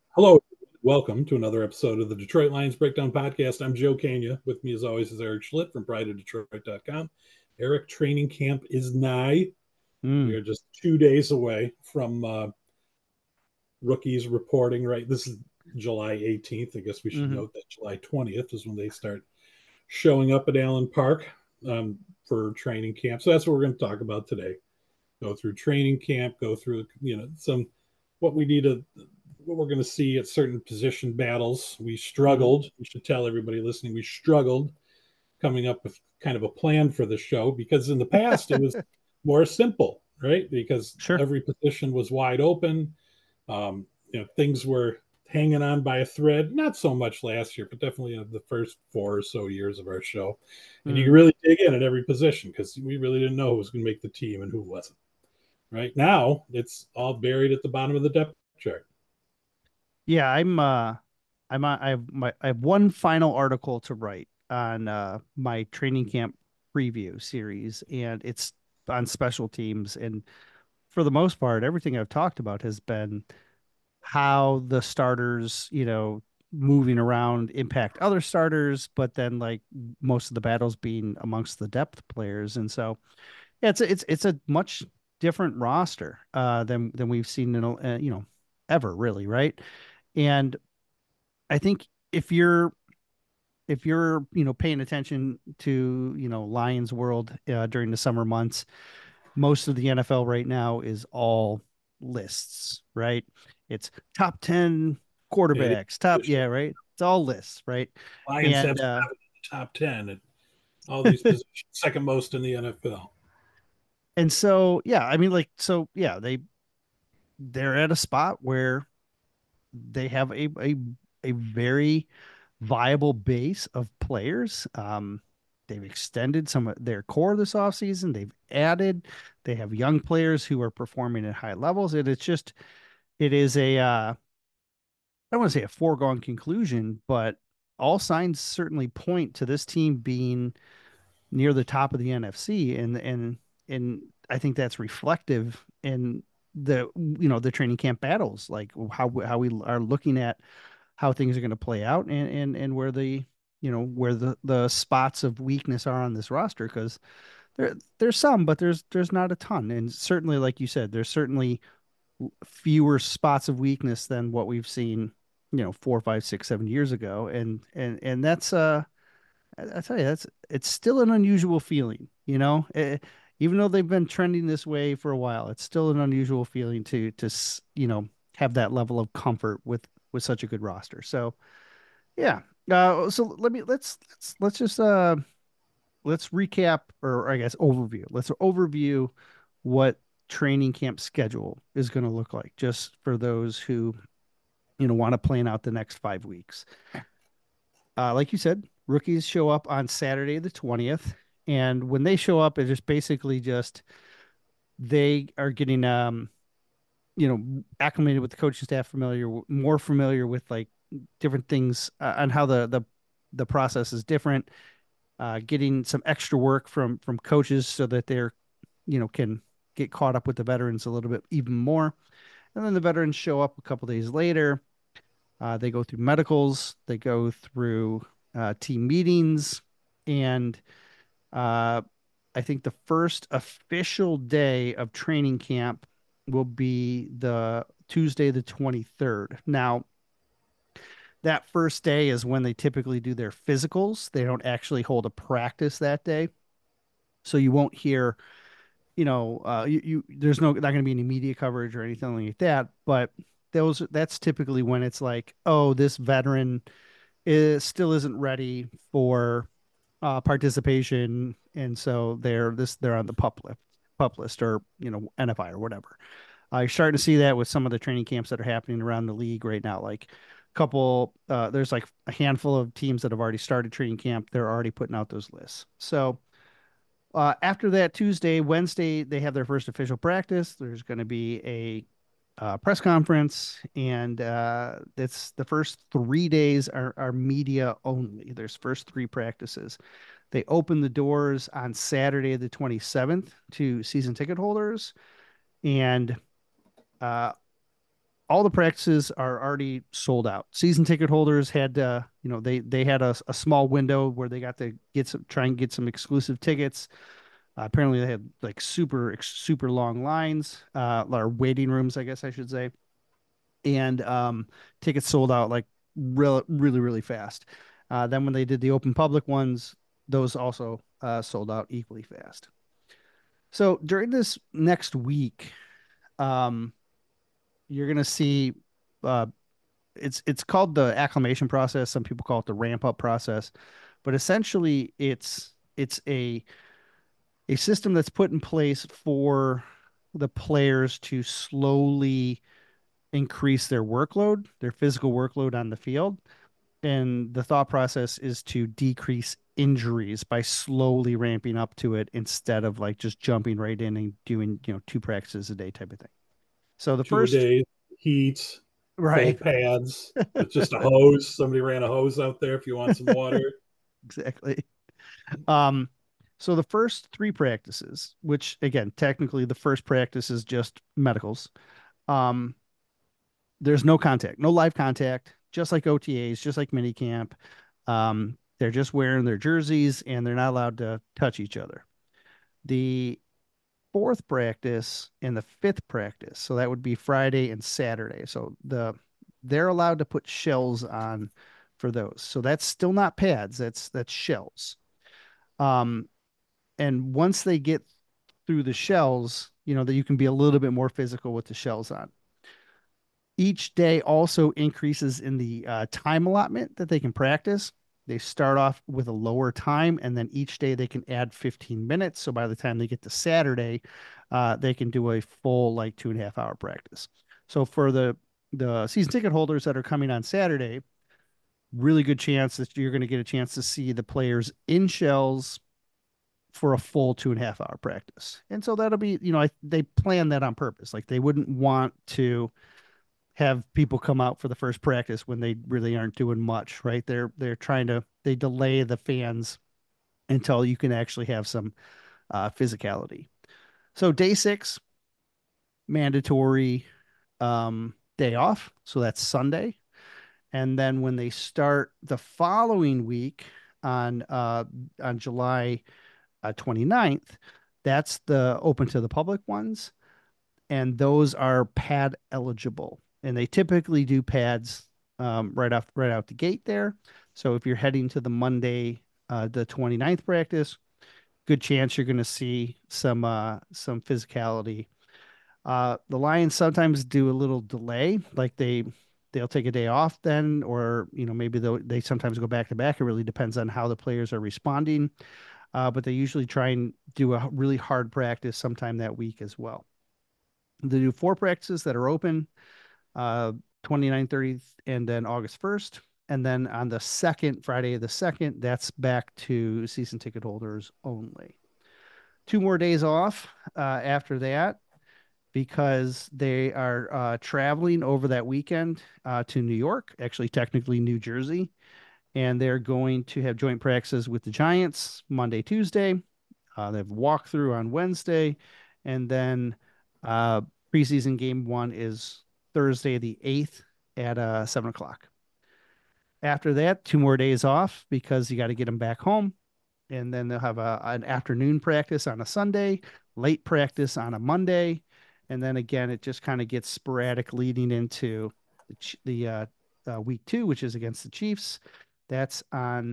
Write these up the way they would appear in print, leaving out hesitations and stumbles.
Hello, welcome to another episode of the Detroit Lions Breakdown Podcast. I'm Joe Kania. With me, as always, is Eric Schlitt from prideofdetroit.com. Eric, training camp is nigh. We Mm, are just 2 days away from rookies reporting, right? This is July 18th. I guess we should hmm note that July 20th is when they start showing up at Allen Park um, for training camp. So that's what we're going to talk about today. Go through training camp, go through, some what we need to what we're going to see at certain position battles. We hmm struggled. We should tell everybody listening we struggled coming up with kind of a plan for the show because in the past it was more simple, right? Because Sure. every position was wide open. Things were hanging on by a thread. Not so much last year, but definitely the first 4 or so years of our show. And you Mm. can really dig in at every position because we really didn't know who was going to make the team and who wasn't. Right now, it's all buried at the bottom of the depth chart. Yeah, I have one final article to write on my training camp preview series, and it's on special teams. And for the most part, everything I've talked about has been how the starters, moving around impact other starters, but then like most of the battles being amongst the depth players. And so yeah, it's a much different roster than we've seen in ever really, right? And I think if you're paying attention to Lions World during the summer months, most of the NFL right now is all lists, right? It's top 10 It quarterbacks, top, is yeah, right? It's all lists, right? Lions have And seven in the top 10 at all these positions, second most in the NFL. and so yeah, I mean like so yeah, they're at a spot where they have a very viable base of players. They've extended some of their core this offseason. They have young players who are performing at high levels. And it is I don't want to say a foregone conclusion, but all signs certainly point to this team being near the top of the NFC. And I think that's reflective in the training camp battles, like how we are looking at how things are going to play out and where the spots of weakness are on this roster because there's some, but there's not a ton, and certainly like you said, there's certainly fewer spots of weakness than what we've seen 4, 5, 6, 7 years ago, and that's I tell you, it's still an unusual feeling, even though they've been trending this way for a while, it's still an unusual feeling to have that level of comfort with such a good roster. So yeah. So let's just let's recap, or I guess overview. Let's overview what training camp schedule is going to look like, just for those who want to plan out the next 5 weeks. Like you said, rookies show up on Saturday the 20th, and when they show up, it's just basically just they are getting acclimated with the coaching staff, more familiar with like different things on how the process is different, getting some extra work from coaches so that they're can get caught up with the veterans a little bit even more. And then the veterans show up a couple days later. They go through medicals, they go through team meetings, and uh, I think the first official day of training camp will be the Tuesday, the 23rd. Now, that first day is when they typically do their physicals. They don't actually hold a practice that day. So you won't hear, there's not going to be any media coverage or anything like that. But that's typically when it's like, oh, this veteran still isn't ready for participation, and so they're on the pup list, or NFI or whatever. You're starting to see that with some of the training camps that are happening around the league right now. Like there's like a handful of teams that have already started training camp. They're already putting out those lists. So after that, Tuesday, Wednesday, they have their first official practice. There's going to be a press conference, and it's the first 3 days are media only. There's first three practices. They open the doors on Saturday, the 27th, to season ticket holders, and uh, all the practices are already sold out. Season ticket holders had, they had a small window where they got to try and get some exclusive tickets. Apparently, they had like super long lines, or waiting rooms, I guess I should say, and tickets sold out like really really fast. Then when they did the open public ones, those also sold out equally fast. So during this next week, um, you're gonna see uh, it's called the acclimation process. Some people call it the ramp up process, but essentially it's a system that's put in place for the players to slowly increase their workload, their physical workload on the field. And the thought process is to decrease injuries by slowly ramping up to it instead of like just jumping right in and doing, two practices a day type of thing. So the Two a first, day, heat, full right, pads with just a hose. Somebody ran a hose out there if you want some water. exactly. Um, so the first three practices, which again, technically the first practice is just medicals. Um, there's no contact, no live contact, just like OTAs, just like minicamp. They're just wearing their jerseys and they're not allowed to touch each other. The fourth practice and the fifth practice, so that would be Friday and Saturday. So they're allowed to put shells on for those. So that's still not pads. That's shells. Um, and once they get through the shells, that you can be a little bit more physical with the shells on. Each day also increases in the time allotment that they can practice. They start off with a lower time, and then each day they can add 15 minutes. So by the time they get to Saturday, they can do a full like 2.5 hour practice. So for the season ticket holders that are coming on Saturday, really good chance that you're going to get a chance to see the players in shells for a full 2.5 hour practice. And so that'll be, they plan that on purpose. Like they wouldn't want to have people come out for the first practice when they really aren't doing much, right? They're trying to they delay the fans until you can actually have some physicality. So day 6, mandatory day off. So that's Sunday. And then when they start the following week on July 29th, that's the open to the public ones. And those are pad eligible. And they typically do pads right out the gate there. So if you're heading to the Monday, the 29th practice, good chance you're going to see some physicality. The Lions sometimes do a little delay, like they'll take a day off then, or maybe they sometimes go back to back. It really depends on how the players are responding. But they usually try and do a really hard practice sometime that week as well. They do 4 practices that are open, uh, 29th, 30th, and then August 1st. And then on the second, Friday the 2nd, that's back to season ticket holders only. 2 more days off after that because they are traveling over that weekend to New York, actually, technically New Jersey. And they're going to have joint practices with the Giants Monday, Tuesday. They have a walkthrough on Wednesday. And then uh, preseason game 1 is Thursday, the 8th at 7 o'clock. After that, 2 more days off because you got to get them back home. And then they'll have an afternoon practice on a Sunday, late practice on a Monday. And then again, it just kind of gets sporadic leading into the week 2, which is against the Chiefs. That's on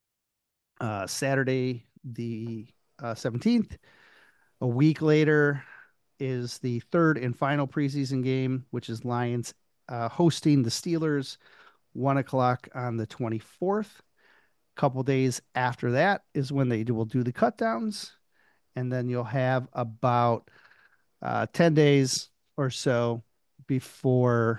Saturday, the 17th. A week later is the third and final preseason game, which is Lions hosting the Steelers, 1 o'clock on the 24th. A couple days after that is when they will do the cutdowns. And then you'll have about 10 days or so before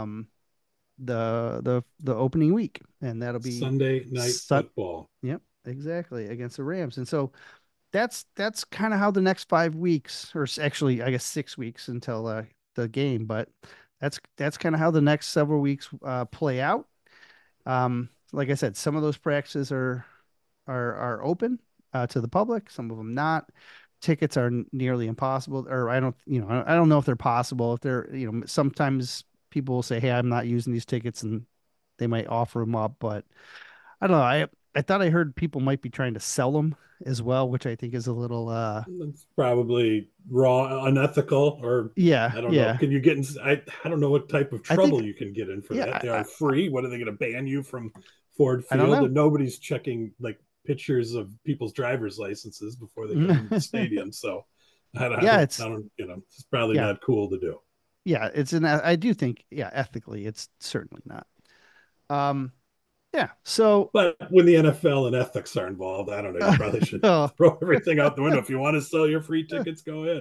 the opening week. And that'll be Sunday night football. Yep, exactly, against the Rams. And so that's kind of how the next 5 weeks, or actually, I guess 6 weeks until the game, but that's kind of how the next several weeks play out. Like I said, some of those practices are open to the public, some of them not. Tickets are nearly impossible, or I don't know if they're possible. If they're, sometimes people will say, "Hey, I'm not using these tickets," and they might offer them up. But I don't know. I thought I heard people might be trying to sell them as well, which I think is a little It's probably wrong, unethical, or yeah, I don't know. yeah. Can you get in? I don't know what type of I think trouble you can get in for yeah, that. They are free. What are they going to ban you from Ford I don't Field? know. And nobody's checking like pictures of people's driver's licenses before they come into the stadium. So Yeah, it's I don't, it's probably yeah, not cool to do. yeah, it's an I do think yeah, ethically it's certainly not. Um yeah. So But when the NFL and ethics are involved, I don't know. You probably should oh, throw everything out the window. If you want to sell your free tickets, go ahead.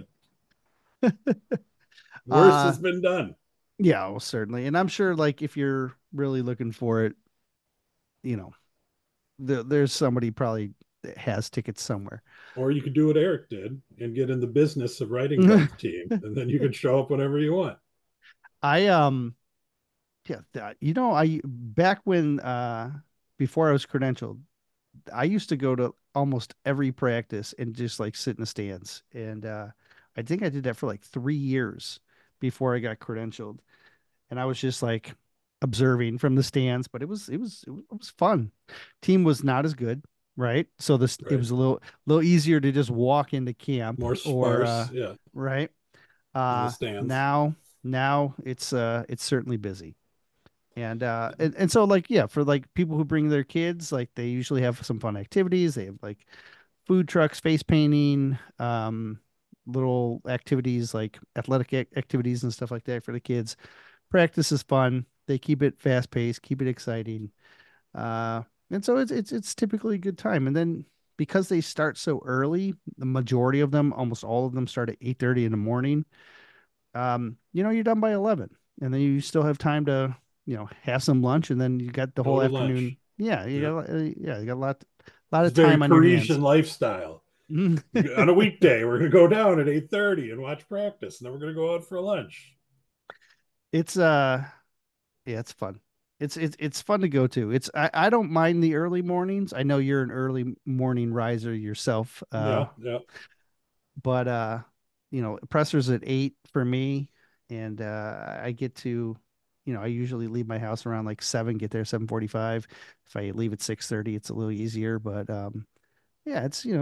Worse uh has been done. yeah, well certainly. And I'm sure like if you're really looking for it, you know, there's somebody probably that has tickets somewhere. Or you could do what Eric did and get in the business of writing about the team, and then you could show up whenever you want. I yeah, you know, I back when before I was credentialed, I used to go to almost every practice and just like sit in the stands. And I think I did that for like 3 years before I got credentialed. And I was just like observing from the stands, but it was fun. Team was not as good, right? So this it Right? was a little easier to just walk into camp More or sparse, yeah, right. in the Uh stands. now it's certainly busy. And so like yeah, for like people who bring their kids, like they usually have some fun activities. They have like food trucks, face painting, little activities like athletic activities and stuff like that for the kids. Practice is fun. They keep it fast paced, keep it exciting. Uh, and so it's typically a good time. And then because they start so early, the majority of them, almost all of them start at 8:30 in the morning. You're done by 11 and then you still have time to, have some lunch and then you got the Go whole to afternoon. lunch. Yeah, Yeah, you got a lot it's of very time on your hands. Parisian lifestyle. On a weekday, we're going to go down at 8:30 and watch practice, and then we're going to go out for lunch. It's yeah, it's fun. It's fun to go to. I don't mind the early mornings. I know you're an early morning riser yourself. Yeah, yeah. But presser's at 8 for me, and I get to, I usually leave my house around like 7, get there 7:45. If I leave at 6:30, it's a little easier, but yeah,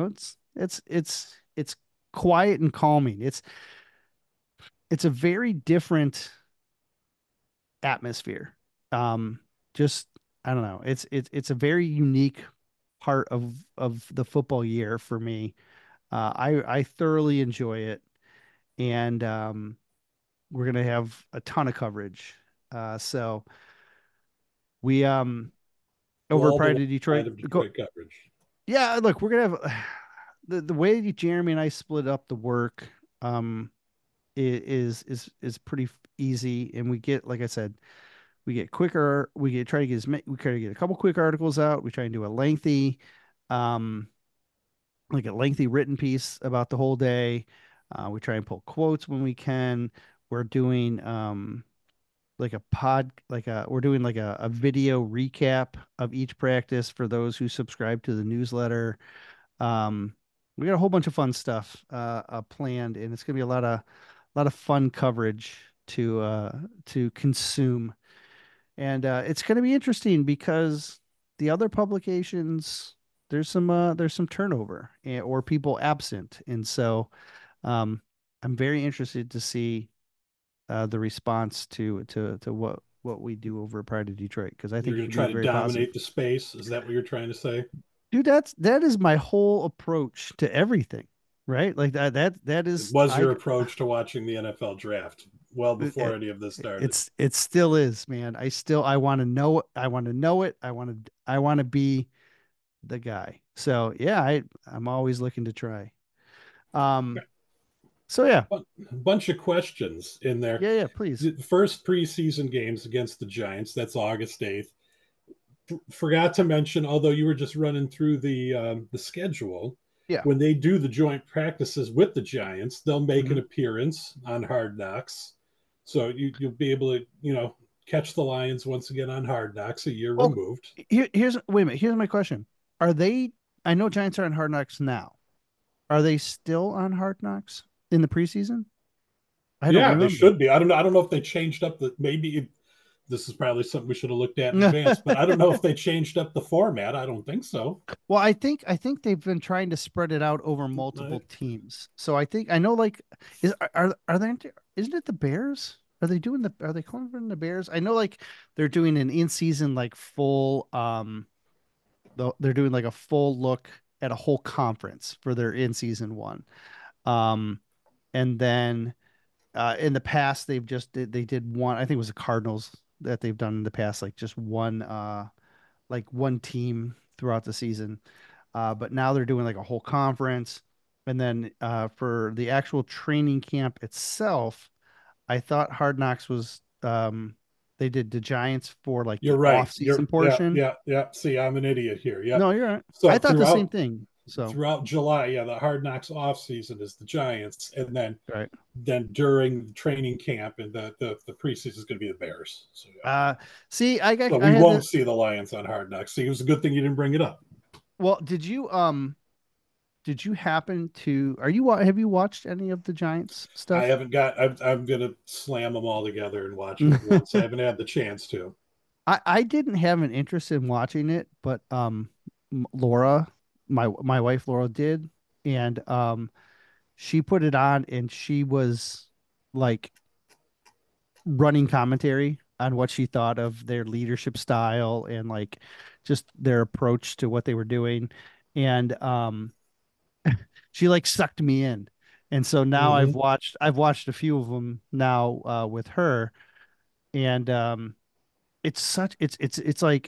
it's quiet and calming. It's a very different atmosphere. Um, just I don't know. It's a very unique part of the football year for me. I thoroughly enjoy it, and we're gonna have a ton of coverage. So we over at Wall to Pride of side Detroit of go. Detroit coverage. Yeah, look, we're gonna have the way that Jeremy and I split up the work. Um, is pretty easy, and we get like I said, we get quicker. We get try to get we try to get a couple quick articles out. We try and do a um, like a lengthy written piece about the whole day. We try and pull quotes when we can. We're doing like a we're doing like a video recap of each practice for those who subscribe to the newsletter. Um, we got a whole bunch of fun stuff planned, and it's gonna be a lot of fun coverage to consume. And it's going to be interesting because the other publications there's some turnover or people absent, and so um, I'm very interested to see the response to what we do over at Pride of Detroit because I You're think it going to could be try to very positive. dominate the space. Is that what you're trying to say? Dude, that is my whole approach to everything, right? Like that It is was I your approach to watching the NFL draft well before it, any of this started. it still is, man. I want to know it. I want to know it. I want to be the guy. So yeah, I'm always looking to try. Um, so yeah, A bunch of questions in there. yeah, please. The first preseason games against the Giants, that's August 8th. Forgot to mention, although you were just running through the schedule, Yeah. when they do the joint practices with the Giants, they'll make Hmm. an appearance on Hard Knocks. So you'll be able to, catch the Lions once again on Hard Knocks a year Well, removed. here's wait a minute. Here's my question: Are they? I know Giants are on Hard Knocks now. Are they still on Hard Knocks in the preseason? I don't Yeah, they remember. should be. I don't know. I don't know if they changed up the maybe this is probably something we should have looked at in advance, but I don't know if they changed up the format. I don't think so. Well, I think they've been trying to spread it out over multiple teams. So I know like are they isn't it the Bears? Are they calling for the Bears? I know like they're doing an in-season like full they're doing like a full look at a whole conference for their in-season one. Um and then in the past they did one, I think it was the Cardinals that they've done in the past, like just one like one team throughout the season. But now they're doing like a whole conference. And then for the actual training camp itself, I thought Hard Knocks was they did the Giants for like You're the right. off season You're yeah, portion. yeah, yeah. See, I'm an idiot here. Yep. No, you're right. I So thought the same thing. So throughout July, yeah, the Hard Knocks off season is the Giants, and right. then during training camp and the preseason is going to be the Bears. So yeah. See, So I we had won't the see the Lions on Hard Knocks. See, it was a good thing you didn't bring it up. well, did you happen to have you watched any of the Giants I stuff? haven't got. I'm going to slam them all together and watch it at once. I haven't had the chance to. I didn't have an interest in watching it, but Laura, my wife Laura did, and she put it on and she was like running commentary on what she thought of their leadership style and like just their approach to what they were doing. And she like sucked me in. And so now Mm-hmm. I've watched a few of them now with her, and it's like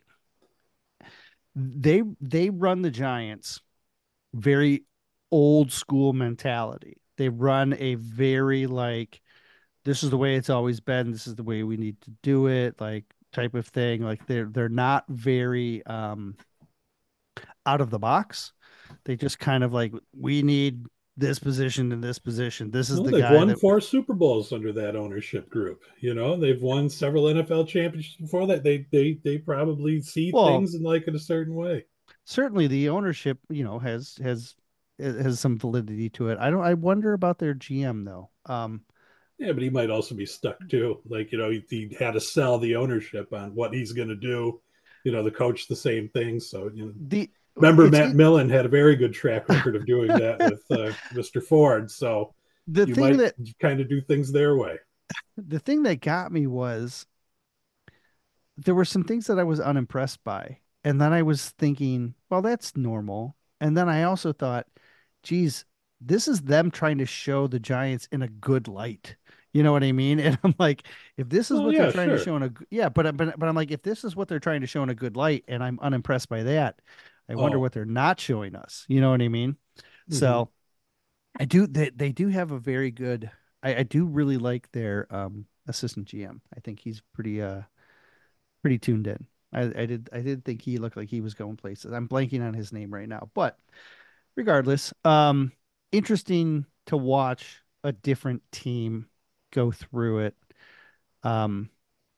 they run the Giants very old school mentality. They run a very like this is the way it's always been. This is the way we need to do it, like type of thing. Like they're not very out of the box. They just kind of like we need this position and this position. This is Well, the they've guy won that 4 Super Bowls under that ownership group. You know, they've won several NFL championships before that. They probably see well things and like it a certain way. certainly the ownership has some validity to it. I wonder about their GM though. Yeah, but he might also be stuck too. Like, you know, he had to sell the ownership on what he's going to do. You know, the coach, the same thing. So, you know, The remember it's Matt Millen had a very good track record of doing that with Mr. Ford. So the you thing might that kind of do things their way. the thing that got me was there were some things that I was unimpressed by. And then I was thinking, well, that's normal. And then I also thought, geez, this is them trying to show the Giants in a good light. You know what I mean? And I'm like, if this is Well, what they're yeah, trying to sure. show in a yeah, but I'm like, if this is what they're trying to show in a good light, and I'm unimpressed by that, I wonder Oh, what they're not showing us. You know what I mean? mm-hmm. So they do have a very good. I do really like their assistant GM. I think he's pretty tuned in. I did think he looked like he was going places. I'm blanking on his name right now, but regardless, interesting to watch a different team go through it. Um,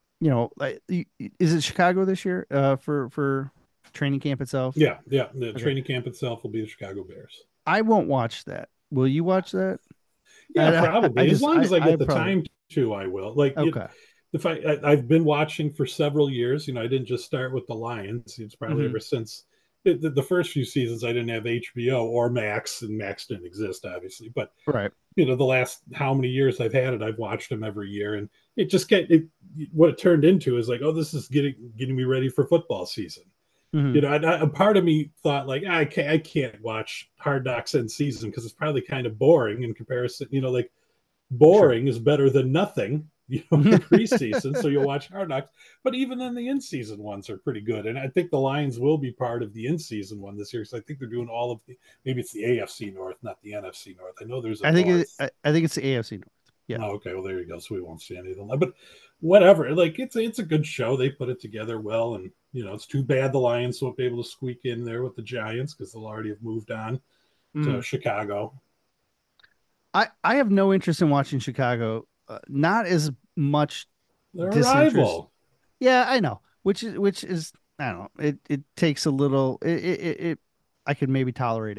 is it Chicago this year? For training camp itself? Yeah, yeah. The Okay, training camp itself will be the Chicago Bears. I won't watch that. Will you watch that? Yeah, probably. As long as I I get the probably time to, I will. Like it, okay. if I've been watching for several years. You know, I didn't just start with the Lions. It's probably Hmm. ever since the first few seasons. I didn't have HBO or Max, and Max didn't exist, obviously. But Right. you know, the last how many years I've had it, I've watched them every year, and it just get it. What it turned into is like, oh, this is getting me ready for football season. Hmm. You know, a part of me thought like I can't watch Hard Knocks in season because it's probably kind of boring in comparison. You know, like Sure. boring is better than nothing, you know, in preseason. So you'll watch Hard Knocks, but even then, the in-season ones are pretty good. And I think the Lions will be part of the in-season one this year because I think they're doing all of the. Maybe it's the AFC North, not the NFC North. I know there's a North. I think it's the AFC North. Yeah. Oh, okay, well there you go. So we won't see anything. But whatever. Like it's a good show. They put it together well, and you know it's too bad the Lions won't be able to squeak in there with the Giants because they'll already have moved on to Mm. Chicago. I have no interest in watching Chicago. Not as much They're a disinterest. rival. Yeah, I know. Which is I don't know. It takes a little. I could maybe tolerate it,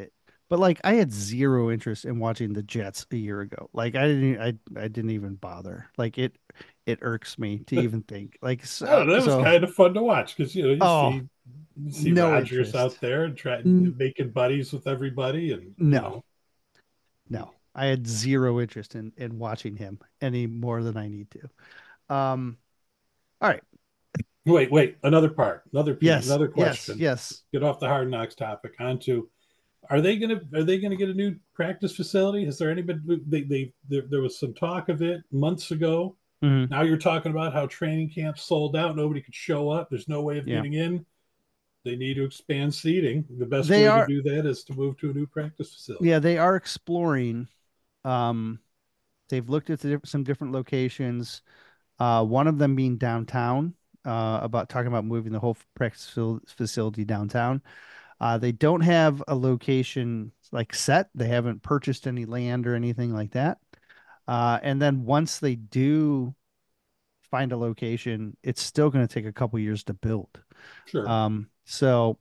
But like I had zero interest in watching the Jets a year ago. Like I didn't even bother. Like it irks me to even think. Like I don't so, know. It was so kind of fun to watch because oh, you see no Rogers out interest. there and try N- making buddies with everybody, and no. No. I had zero interest in watching him any more than I need to. All right. wait, another part, another piece, Yes. another Yes. question. Yes. Get off the hard knocks topic onto are they gonna get a new practice facility? Has there anybody there was some talk of it months ago. Hmm. Now you're talking about how training camp sold out, nobody could show up. There's no way of Yeah. getting in. They need to expand seating. The best They way to are do that is to move to a new practice facility. yeah, they are exploring. Um they've looked at some different locations. One of them being downtown, about talking about moving the whole practice facility downtown. They don't have a location like set. They haven't purchased any land or anything like that. And then once they do find a location, it's still going to take a couple years to build. Sure. So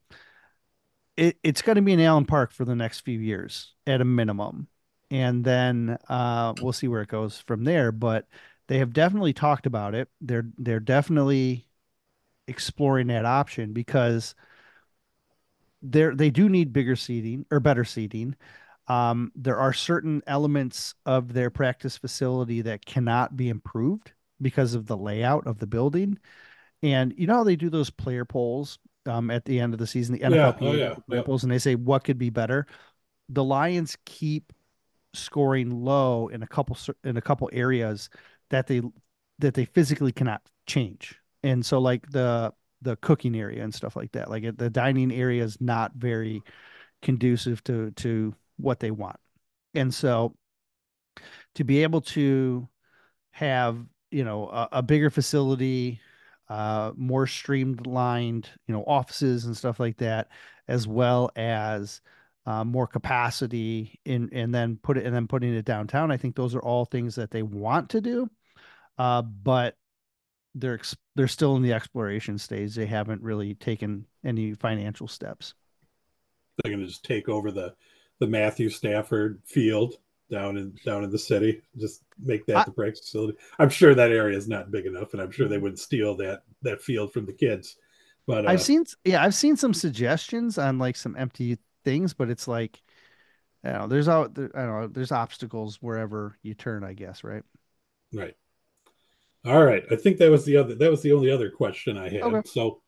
it's going to be in Allen Park for the next few years at a minimum. And then we'll see where it goes from there. But they have definitely talked about it. They're definitely exploring that option because they do need bigger seating or better seating. There are certain elements of their practice facility that cannot be improved because of the layout of the building. And you know how they do those player polls at the end of the season, the Yeah. Oh NFLPA does yeah. the player Yep. polls, and they say what could be better. The Lions keep scoring low in a couple areas that they physically cannot change. And so like the cooking area and stuff like that. Like the dining area is not very conducive to what they want. And so to be able to have, a bigger facility, more streamlined, offices and stuff like that, as well as more capacity and then putting it downtown. I think those are all things that they want to do, but they're still in the exploration stage. They haven't really taken any financial steps. They're going to just take over the Matthew Stafford field down in the city. Just make that I, the practice facility. I'm sure that area is not big enough, and I'm sure they wouldn't steal that field from the kids. But I've seen some suggestions on like some empty things, but it's like, I don't know, there's obstacles wherever you turn, I guess, right? right. All right. I think that was the only other question I Okay. had. So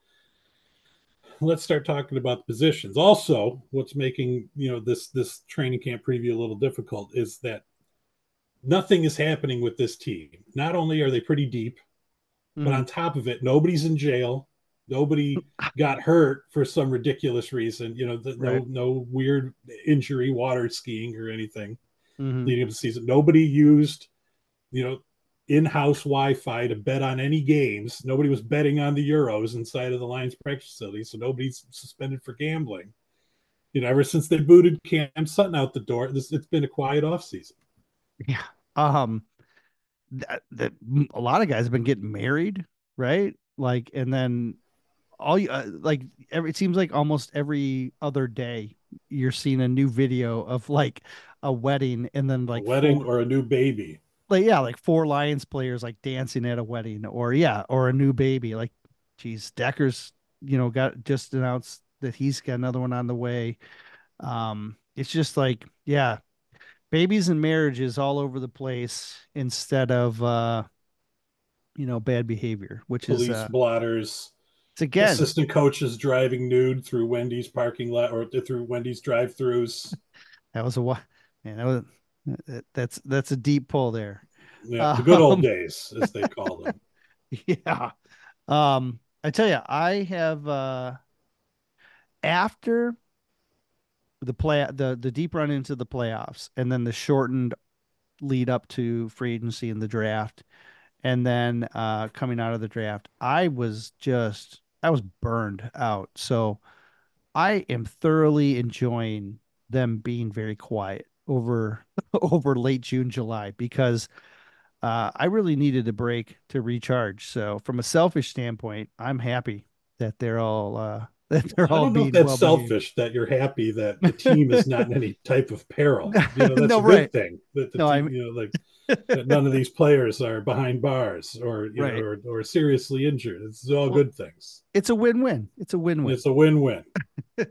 let's start talking about the positions. Also, what's making this training camp preview a little difficult is that nothing is happening with this team. Not only are they pretty deep, but Hmm. on top of it, nobody's in jail. Nobody got hurt for some ridiculous reason. Right. No weird injury, water skiing or anything Hmm. leading up to the season. Nobody used you know in-house Wi-Fi to bet on any games. Nobody was betting on the Euros inside of the Lions practice facility, so nobody's suspended for gambling. Ever since they booted Cam Sutton out the door, it's been a quiet off season. Yeah. Um, that a lot of guys have been getting married, right? Like, and then like it seems like almost every other day you're seeing a new video of like a wedding and then A like wedding or a new baby. like four Lions players like dancing at a wedding or a new baby. Like, geez, Decker's, got just announced that he's got another one on the way. It's just like, yeah, babies and marriages all over the place instead of bad behavior, which is Police blotters, it's again, assistant coaches driving nude through Wendy's parking lot or through Wendy's drive-throughs. that was a what man, that's a deep pull there. Yeah, the good old Um, days, as they call them. yeah. I tell you, I have after the deep run into the playoffs and then the shortened lead up to free agency and the draft and then coming out of the draft, I was burned out. So I am thoroughly enjoying them being very quiet over over late June, July because I really needed a break to recharge. So from a selfish standpoint, I'm happy that that they're I all don't know if being that's well behaved. selfish that you're happy that the team is not in any type of peril. That's No, a right. good thing that the No, I team, mean, like that none of these players are behind bars or right. or seriously injured. It's all Well, good things. it's a win-win. It's a win-win. It's a win-win. All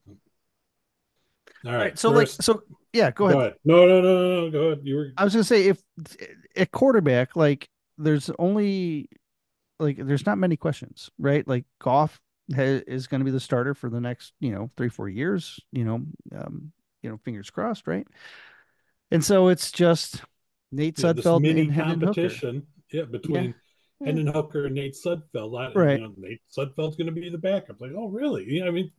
All right. right, So like, first, so yeah, go go ahead. ahead. No. Go ahead. You were I was gonna say if at quarterback, like there's only like there's not many questions, right? Like Goff is going to be the starter for the next 3-4 years. Um, fingers crossed, right? And so it's just Nate this Sudfeld mini and Hendon Hooker. competition, Yeah, between yeah, Hendon Hooker and Nate Sudfeld. right. Nate Sudfeld's going to be the backup. Like, oh, really? I mean,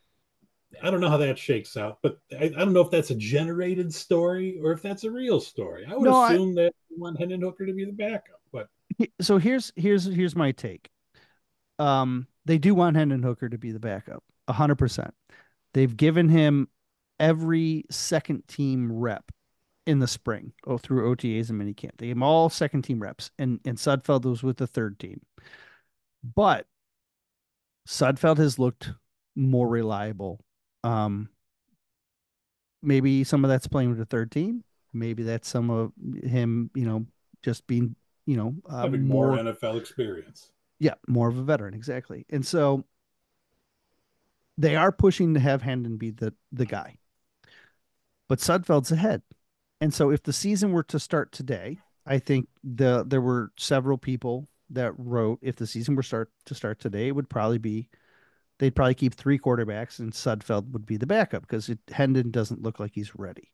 I don't know how that shakes out, but I don't know if that's a generated story or if that's a real story. I would No, assume that you want Hendon Hooker to be the backup, but so here's my take. They do want Hendon Hooker to be the backup, 100%. They've given him every second team rep in the spring, through OTAs and minicamp. They gave him all second team reps, and Sudfeld was with the third team. But Sudfeld has looked more reliable. Um, Maybe some of that's playing with the third team. Maybe that's some of him, just being, having more more, NFL experience. yeah, more of a veteran, exactly. And so they are pushing to have Hendon be the guy, but Sudfeld's ahead. And so if the season were to start today, I think there were several people that wrote if the season were to start today, it would probably be they'd probably keep three quarterbacks and Sudfeld would be the backup because Hendon doesn't look like he's ready.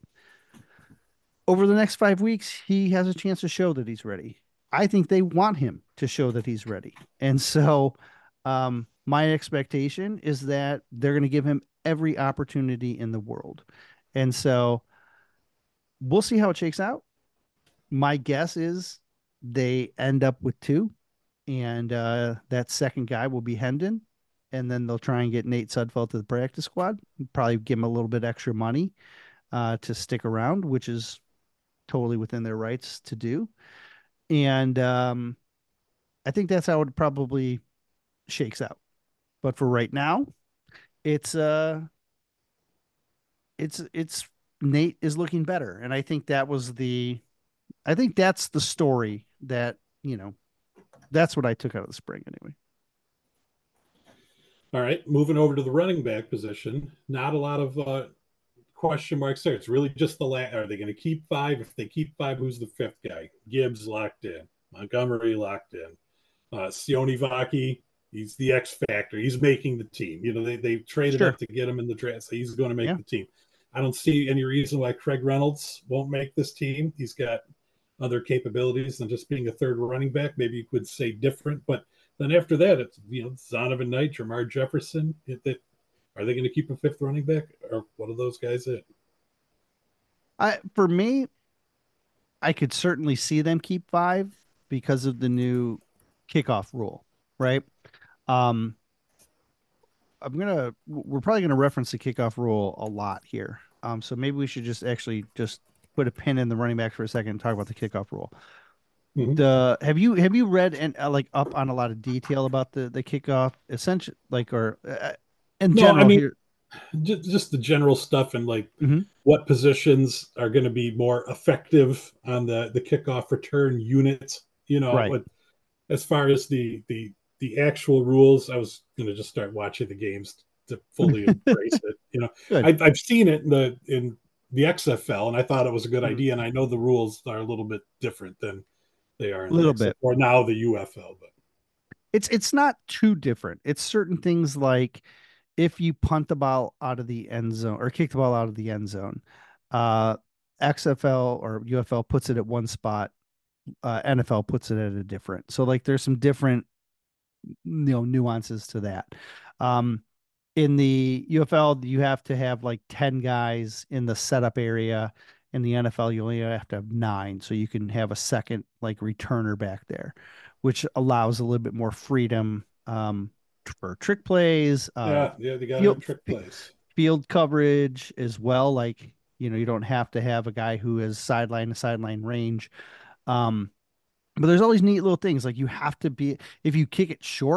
Over the next 5 weeks, he has a chance to show that he's ready. I think they want him to show that he's ready. And so my expectation is that they're going to give him every opportunity in the world. And so we'll see how it shakes out. My guess is they end up with two, and that second guy will be Hendon. And then they'll try and get Nate Sudfeld to the practice squad, probably give him a little bit extra money to stick around, which is totally within their rights to do. And I think that's how it probably shakes out. But for right now, it's it's Nate is looking better, and I think that's the story that that's what I took out of the spring anyway. All right, moving over to the running back position. Not a lot of question marks there. It's really just are they going to keep five? If they keep five, who's the fifth guy? Gibbs locked in. Montgomery locked in. Sione Vaki, he's the X factor. He's making the team. They traded Sure. up to get him in the draft, so he's going to make Yeah. the team. I don't see any reason why Craig Reynolds won't make this team. He's got other capabilities than just being a third running back. Maybe you could say different, but then after that, it's Zonovan Knight, Jamar Jefferson. Are they going to keep a fifth running back, or what are those guys at? For me, I could certainly see them keep five because of the new kickoff rule, right? Um, we're probably gonna reference the kickoff rule a lot here. So maybe we should just put a pin in the running back for a second and talk about the kickoff rule. Mm-hmm. Have you read and like up on a lot of detail about the kickoff essentially like or in No, I general mean here? just the general stuff and like Mhm. what positions are going to be more effective on the kickoff return unit. Right. But as far as the actual rules, I was going to just start watching the games to fully embrace it. Good. I've seen it in the XFL, and I thought it was a good Mhm. idea. And I know the rules are a little bit different than they are A in the little XFL bit. or now the UFL. But It's not too different. It's certain things like if you punt the ball out of the end zone or kick the ball out of the end zone, uh, XFL or UFL puts it at one spot, NFL puts it at a different. So like there's some different nuances to that. Um, in the UFL, you have to have like 10 guys in the setup area. In the NFL, you only have to have nine, so you can have a second like returner back there, which allows a little bit more freedom for trick plays, yeah, they got to have field trick plays. field coverage as well. Like you don't have to have a guy who is sideline to sideline range. Um, but there's all these neat little things like you have to be if you kick it short,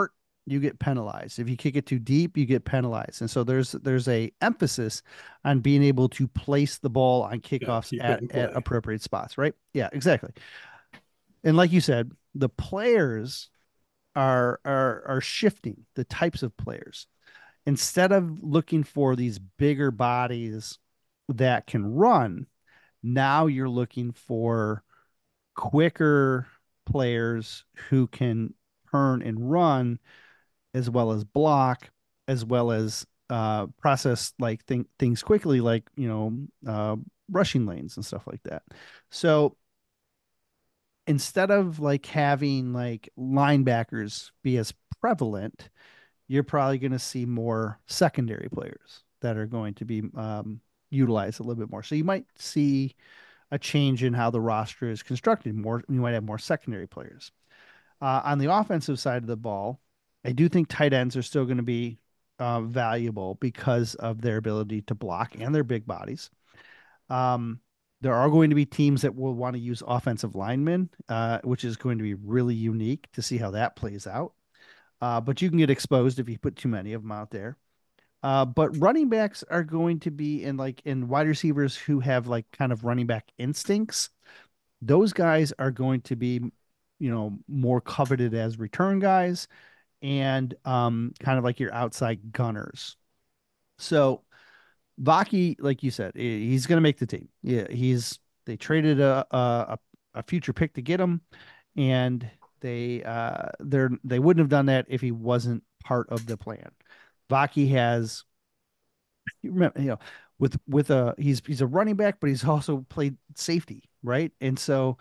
you get penalized. If you kick it too deep, you get penalized. And so there's a emphasis on being able to place the ball on Yeah, kickoffs keep it in at play. appropriate spots, right? Yeah, exactly. And like you said, the players are shifting the types of players. Instead of looking for these bigger bodies that can run, now you're looking for quicker players who can turn and run as well as block, as well as process like things quickly, like rushing lanes and stuff like that. So instead of like having like linebackers be as prevalent, you're probably going to see more secondary players that are going to be utilized a little bit more. So you might see a change in how the roster is constructed. More, you might have more secondary players. On the offensive side of the ball, I do think tight ends are still going to be valuable because of their ability to block and their big bodies. Um, there are going to be teams that will want to use offensive linemen, which is going to be really unique to see how that plays out. But you can get exposed if you put too many of them out there. But running backs are going to be in wide receivers who have like kind of running back instincts. Those guys are going to be, more coveted as return guys and kind of like your outside gunners. So Vaki, like you said, he's going to make the team. Yeah, they traded a future pick to get him, and they wouldn't have done that if he wasn't part of the plan. Vaki has, you remember, with a he's a running back, but he's also played safety, right? And so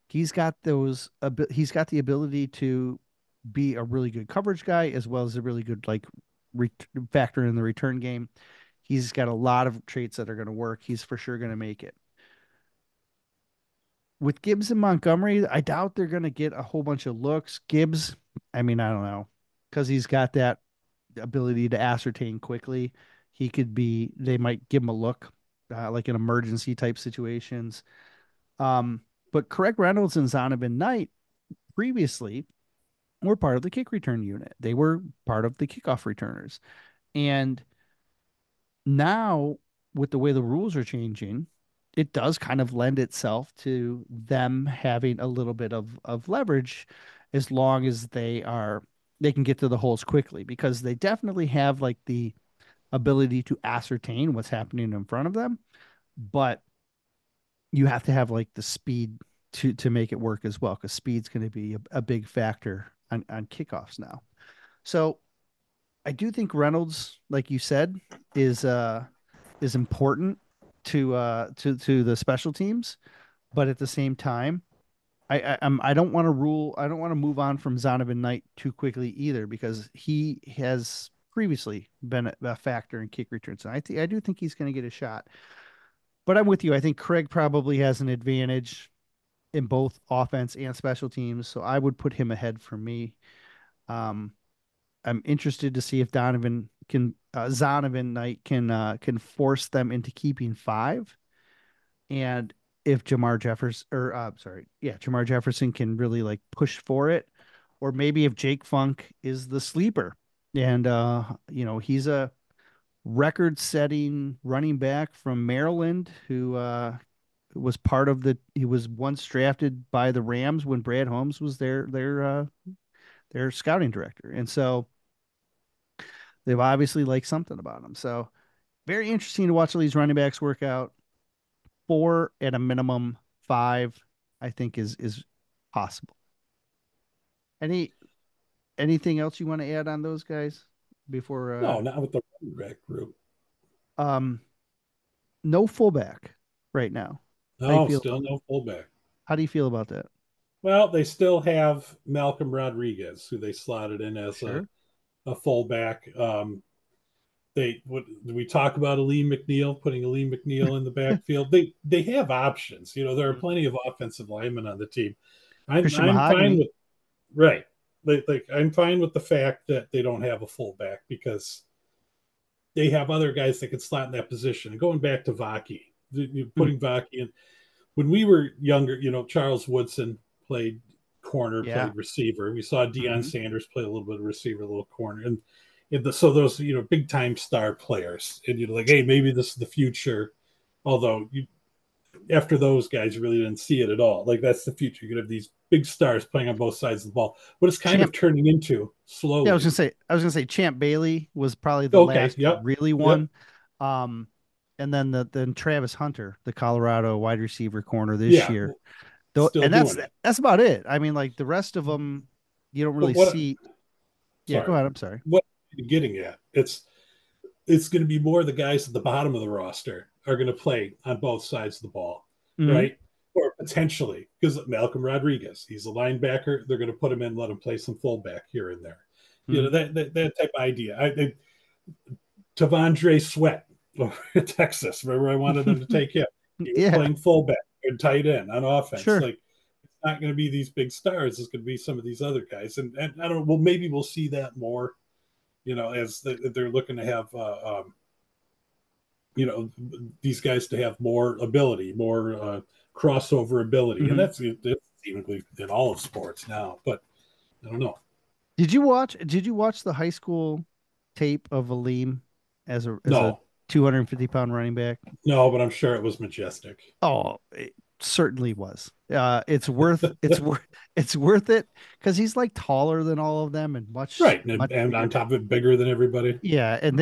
he's got the ability to be a really good coverage guy as well as a really good like factor in the return game. He's got a lot of traits that are going to work. He's for sure going to make it. With Gibbs and Montgomery, I doubt they're going to get a whole bunch of looks. Gibbs, I mean, I don't know, because he's got that ability to ascertain quickly. They might give him a look, like in emergency type situations. But Craig Reynolds and Zonovan Knight previously were part of the kick return unit. They were part of the kickoff returners. And now, with the way the rules are changing, it does kind of lend itself to them having a little bit of leverage as long as they can get to the holes quickly because they definitely have like the ability to ascertain what's happening in front of them, but you have to have like the speed to make it work as well because speed's going to be a big factor on kickoffs now. So I do think Reynolds, like you said, is important to the special teams, but at the same time, I don't want to move on from Zonovan Knight too quickly either because he has previously been a factor in kick returns. And I do think he's going to get a shot. But I'm with you. I think Craig probably has an advantage in both offense and special teams, so I would put him ahead for me. Um, I'm interested to see if Zonovan Knight can force them into keeping five, and if Jamar Jefferson can really like push for it, or maybe if Jake Funk is the sleeper, and he's a record-setting running back from Maryland who he was once drafted by the Rams when Brad Holmes was their scouting director, and so they've obviously liked something about him. So very interesting to watch all these running backs work out. Four at a minimum, five, I think is possible. Any anything else you want to add on those guys before No, not with the running back group. um no fullback right now. How do you No, feel still about no fullback. how do you feel about that? Well, they still have Malcolm Rodriguez, who they slotted in as Sure. a fullback. We talk about Aleem McNeil, putting Aleem McNeil in the backfield. They have options. There are Mhm. plenty of offensive linemen on the team. I'm Christian I'm fine Mahogany. with right. Like I'm fine with the fact that they don't have a fullback because they have other guys that can slot in that position. And going back to Vaki, Hmm. putting Vaki in when we were younger, Charles Woodson played corner, Yeah. played receiver. We saw Deion Hmm. Sanders play a little bit of receiver, a little corner, and so those big time star players, and you're like, hey, maybe this is the future. Although after those guys, you really didn't see it at all. Like that's the future. You're gonna have these big stars playing on both sides of the ball. What it's kind of Champ. turning into Yeah, slowly. I was gonna say Champ Bailey was probably the Okay, last yep, really yep, one. Um, and then Travis Hunter, the Colorado wide receiver corner this yeah, year. Though, still and doing it. that's about it. I mean, like the rest of them, you don't But really what? see. Yeah, go Sorry, ahead. I'm sorry. what are you getting at? It's going to be more the guys at the bottom of the roster are going to play on both sides of the ball, Hmm. right? Or potentially, because Malcolm Rodriguez, he's a linebacker. They're going to put him in, let him play some fullback here and there. Hmm. That type of idea. Tavondre Sweat over at Texas. Remember, I wanted them to take him. He was Yeah, playing fullback and tight end on offense. sure. Like it's not going to be these big stars. It's going to be some of these other guys. And I don't know. Well, maybe we'll see that more. As they're looking to have you know these guys to have more ability, more crossover ability, and Hmm. that's seemingly in all of sports now. But I don't know. Did you watch the high school tape of Aleem as a No, 250-pound running back? no, but I'm sure it was majestic. Oh, it certainly was. It's worth it because he's like taller than all of them and Right, much and on bigger. top of it, bigger than everybody. Yeah, and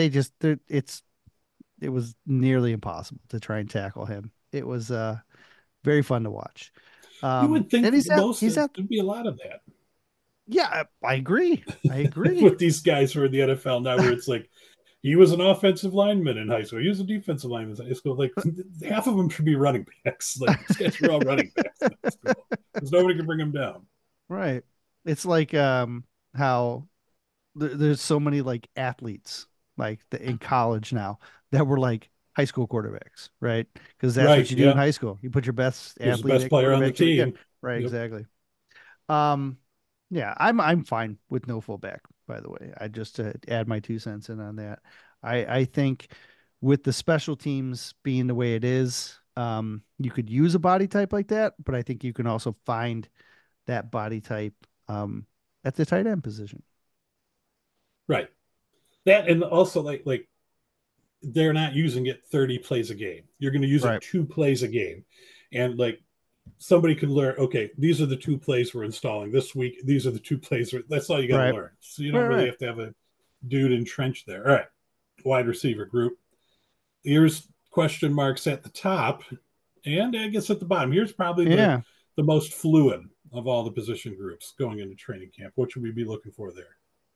it was nearly impossible to try and tackle him. It was very fun to watch. You would think And most he's at there'd be a lot of that yeah, I agree. I agree. with these guys who are in the NFL now, where it's like he was an offensive lineman in high school. He was a defensive lineman in high school. Like half of them should be running backs. Like these guys were all running backs in high school because nobody can bring them down. Right. It's like how there's so many like athletes like in college now that were like high school quarterbacks, right? Because that's what Right? you do in Yeah. high school. You put your best Who's the athlete best at player on the quarterback. Yeah, team? right, Yep. exactly. Um, yeah, I'm fine with no fullback, by the way. I just to add my 2 cents in on that. I think with the special teams being the way it is, you could use a body type like that, but I think you can also find that body type um at the tight end position. Right. That and also like they're not using it 30 plays a game. You're going to use it Right. 2 plays a game, and like somebody can learn. Okay, these are the 2 plays we're installing this week. These are the 2 plays. That's all you got to Right. learn. So you Right, don't really right. have to have a dude entrenched there. All right, wide receiver group. Here's question marks at the top, and I guess at the bottom. Here's probably Yeah. the most fluid of all the position groups going into training camp. What should we be looking for there?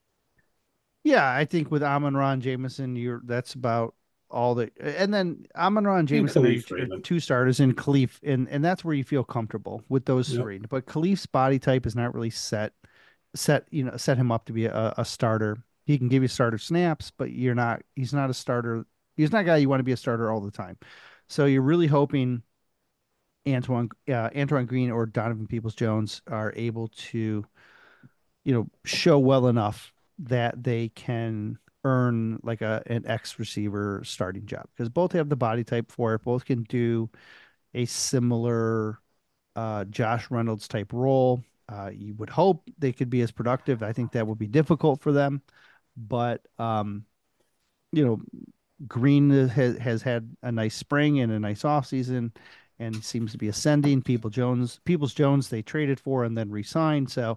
Yeah, I think with Amon-Ra, Jameson, you're that's about all that. And then Amon-Ra and And Jameson Khalif are Raymond. two starters, and Khalif, and that's where you feel comfortable with those Yep. three. But Khalif's body type is not really set him up to be a starter. He can give you starter snaps, but he's not a starter. He's not a guy you want to be a starter all the time. So you're really hoping Antoine Green or Donovan Peoples Jones are able to show well enough that they can earn like an X receiver starting job because both have the body type for it. Both can do a similar Josh Reynolds type role. You would hope they could be as productive. I think that would be difficult for them, but you know, Green has had a nice spring and a nice off season, and seems to be ascending. Peoples Jones, they traded for and then re-signed. So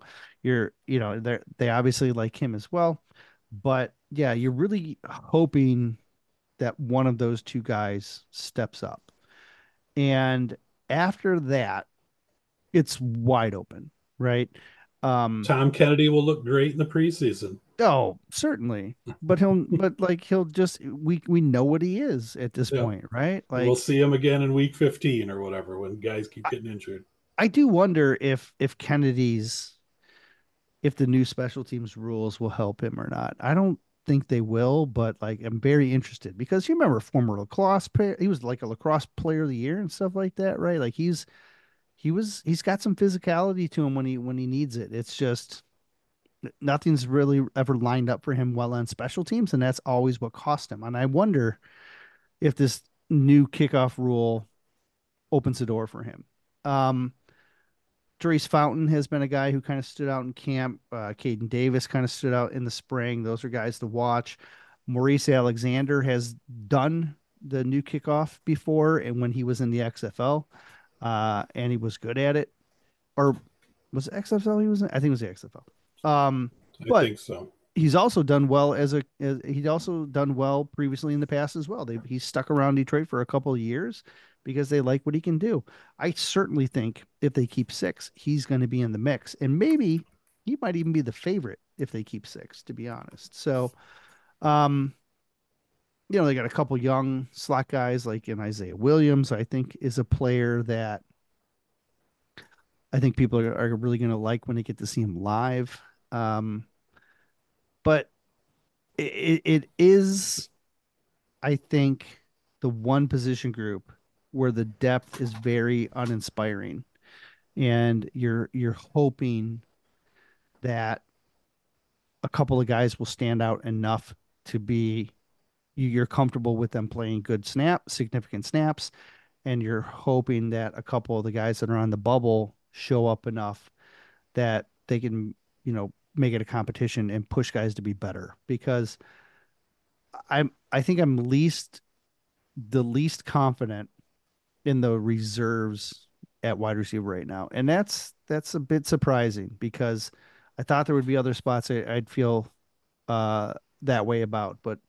they obviously like him as well. But yeah, you're really hoping that one of those two guys steps up. And after that, it's wide open, right? Um, Tom Kennedy will look great in the preseason. oh, certainly. He'll just we know what he is at this Yep. point, right? And we'll Like see him again in week 15 or whatever when guys keep I, getting injured. I do wonder if the new special teams rules will help him or not. I don't think they will, but like I'm very interested because you remember former lacrosse player, he was like a lacrosse player of the year and stuff like that, right? Like he's got some physicality to him when he needs it. It's just nothing's really ever lined up for him well on special teams, and that's always what cost him. And I wonder if this new kickoff rule opens the door for him. Um, Therese Fountain has been a guy who kind of stood out in camp. Caden Davis kind of stood out in the spring. Those are guys to watch. Maurice Alexander has done the new kickoff before, and when he was in the XFL, and he was good at it. Or was it XFL? He was. I think it was the XFL. I But think so. he's also done well he'd also done well previously in the past as well. He's stuck around Detroit for a couple of years because they like what he can do. I certainly think if they keep six, he's going to be in the mix, and maybe he might even be the favorite if they keep six, to be honest. So, um, they got a couple young slot guys like in Isaiah Williams. I think is a player that I think people are really going to like when they get to see him live. Um, but it is, I think, the one position group where the depth is very uninspiring, and you're hoping that a couple of guys will stand out enough to be you're comfortable with them playing good significant snaps, and you're hoping that a couple of the guys that are on the bubble show up enough that they can, make it a competition and push guys to be better. Because I think I'm the least confident in the reserves at wide receiver right now, and that's a bit surprising because I thought there would be other spots I'd feel uh, that way about, but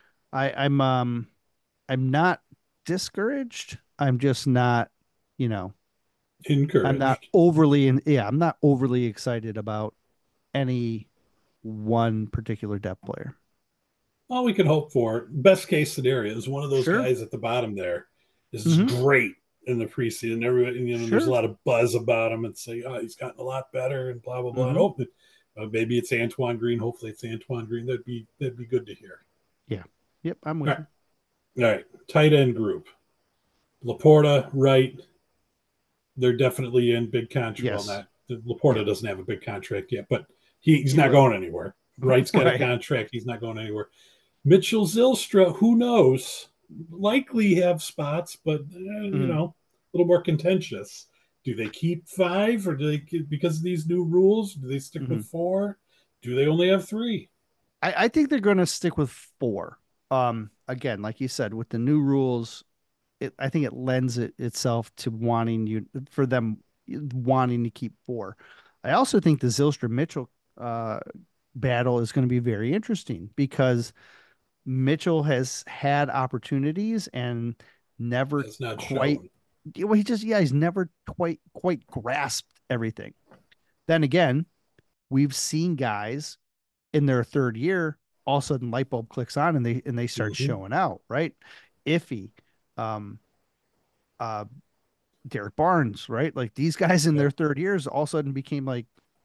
I'm not discouraged. I'm just not, you know, I'm not Encouraged. overly I'm not overly excited about any one particular depth player. All we can hope for, best case scenario, is one of those Sure. guys at the bottom there is just Mm-hmm. great in the preseason. Everybody, there's a Sure. lot of buzz about him and say, oh, he's gotten a lot better and blah blah blah. And Mm-hmm. hope maybe it's Antoine Green. Hopefully it's Antoine Green. That'd be good to hear. Yeah. Yep. I'm All with right, you. all right. Tight end group: Laporta, Wright. They're definitely in big contract. Well, Yes. not Laporta Yeah. doesn't have a big contract yet, but he's He not will. going anywhere. Wright's got a Right. contract. He's not going anywhere. Mitchell Zylstra, who knows? Likely have spots, but Mm-hmm. a little more contentious. Do they keep five, or do they, because of these new rules? Do they stick Mm-hmm. with four? Do they only have three? I think they're going to stick with four. Again, like you said, with the new rules, I think it lends itself to for them wanting to keep four. I also think the Zylstra Mitchell uh, battle is going to be very interesting because Mitchell has had opportunities and never Has not quite. shown. Well, he's never quite grasped everything. Then again, we've seen guys in their third year, all of a sudden light bulb clicks on and they start Mm-hmm. showing out, right? Iffy, um, uh, Derek Barnes, right? Like these guys in their Yep. third years all of a sudden became like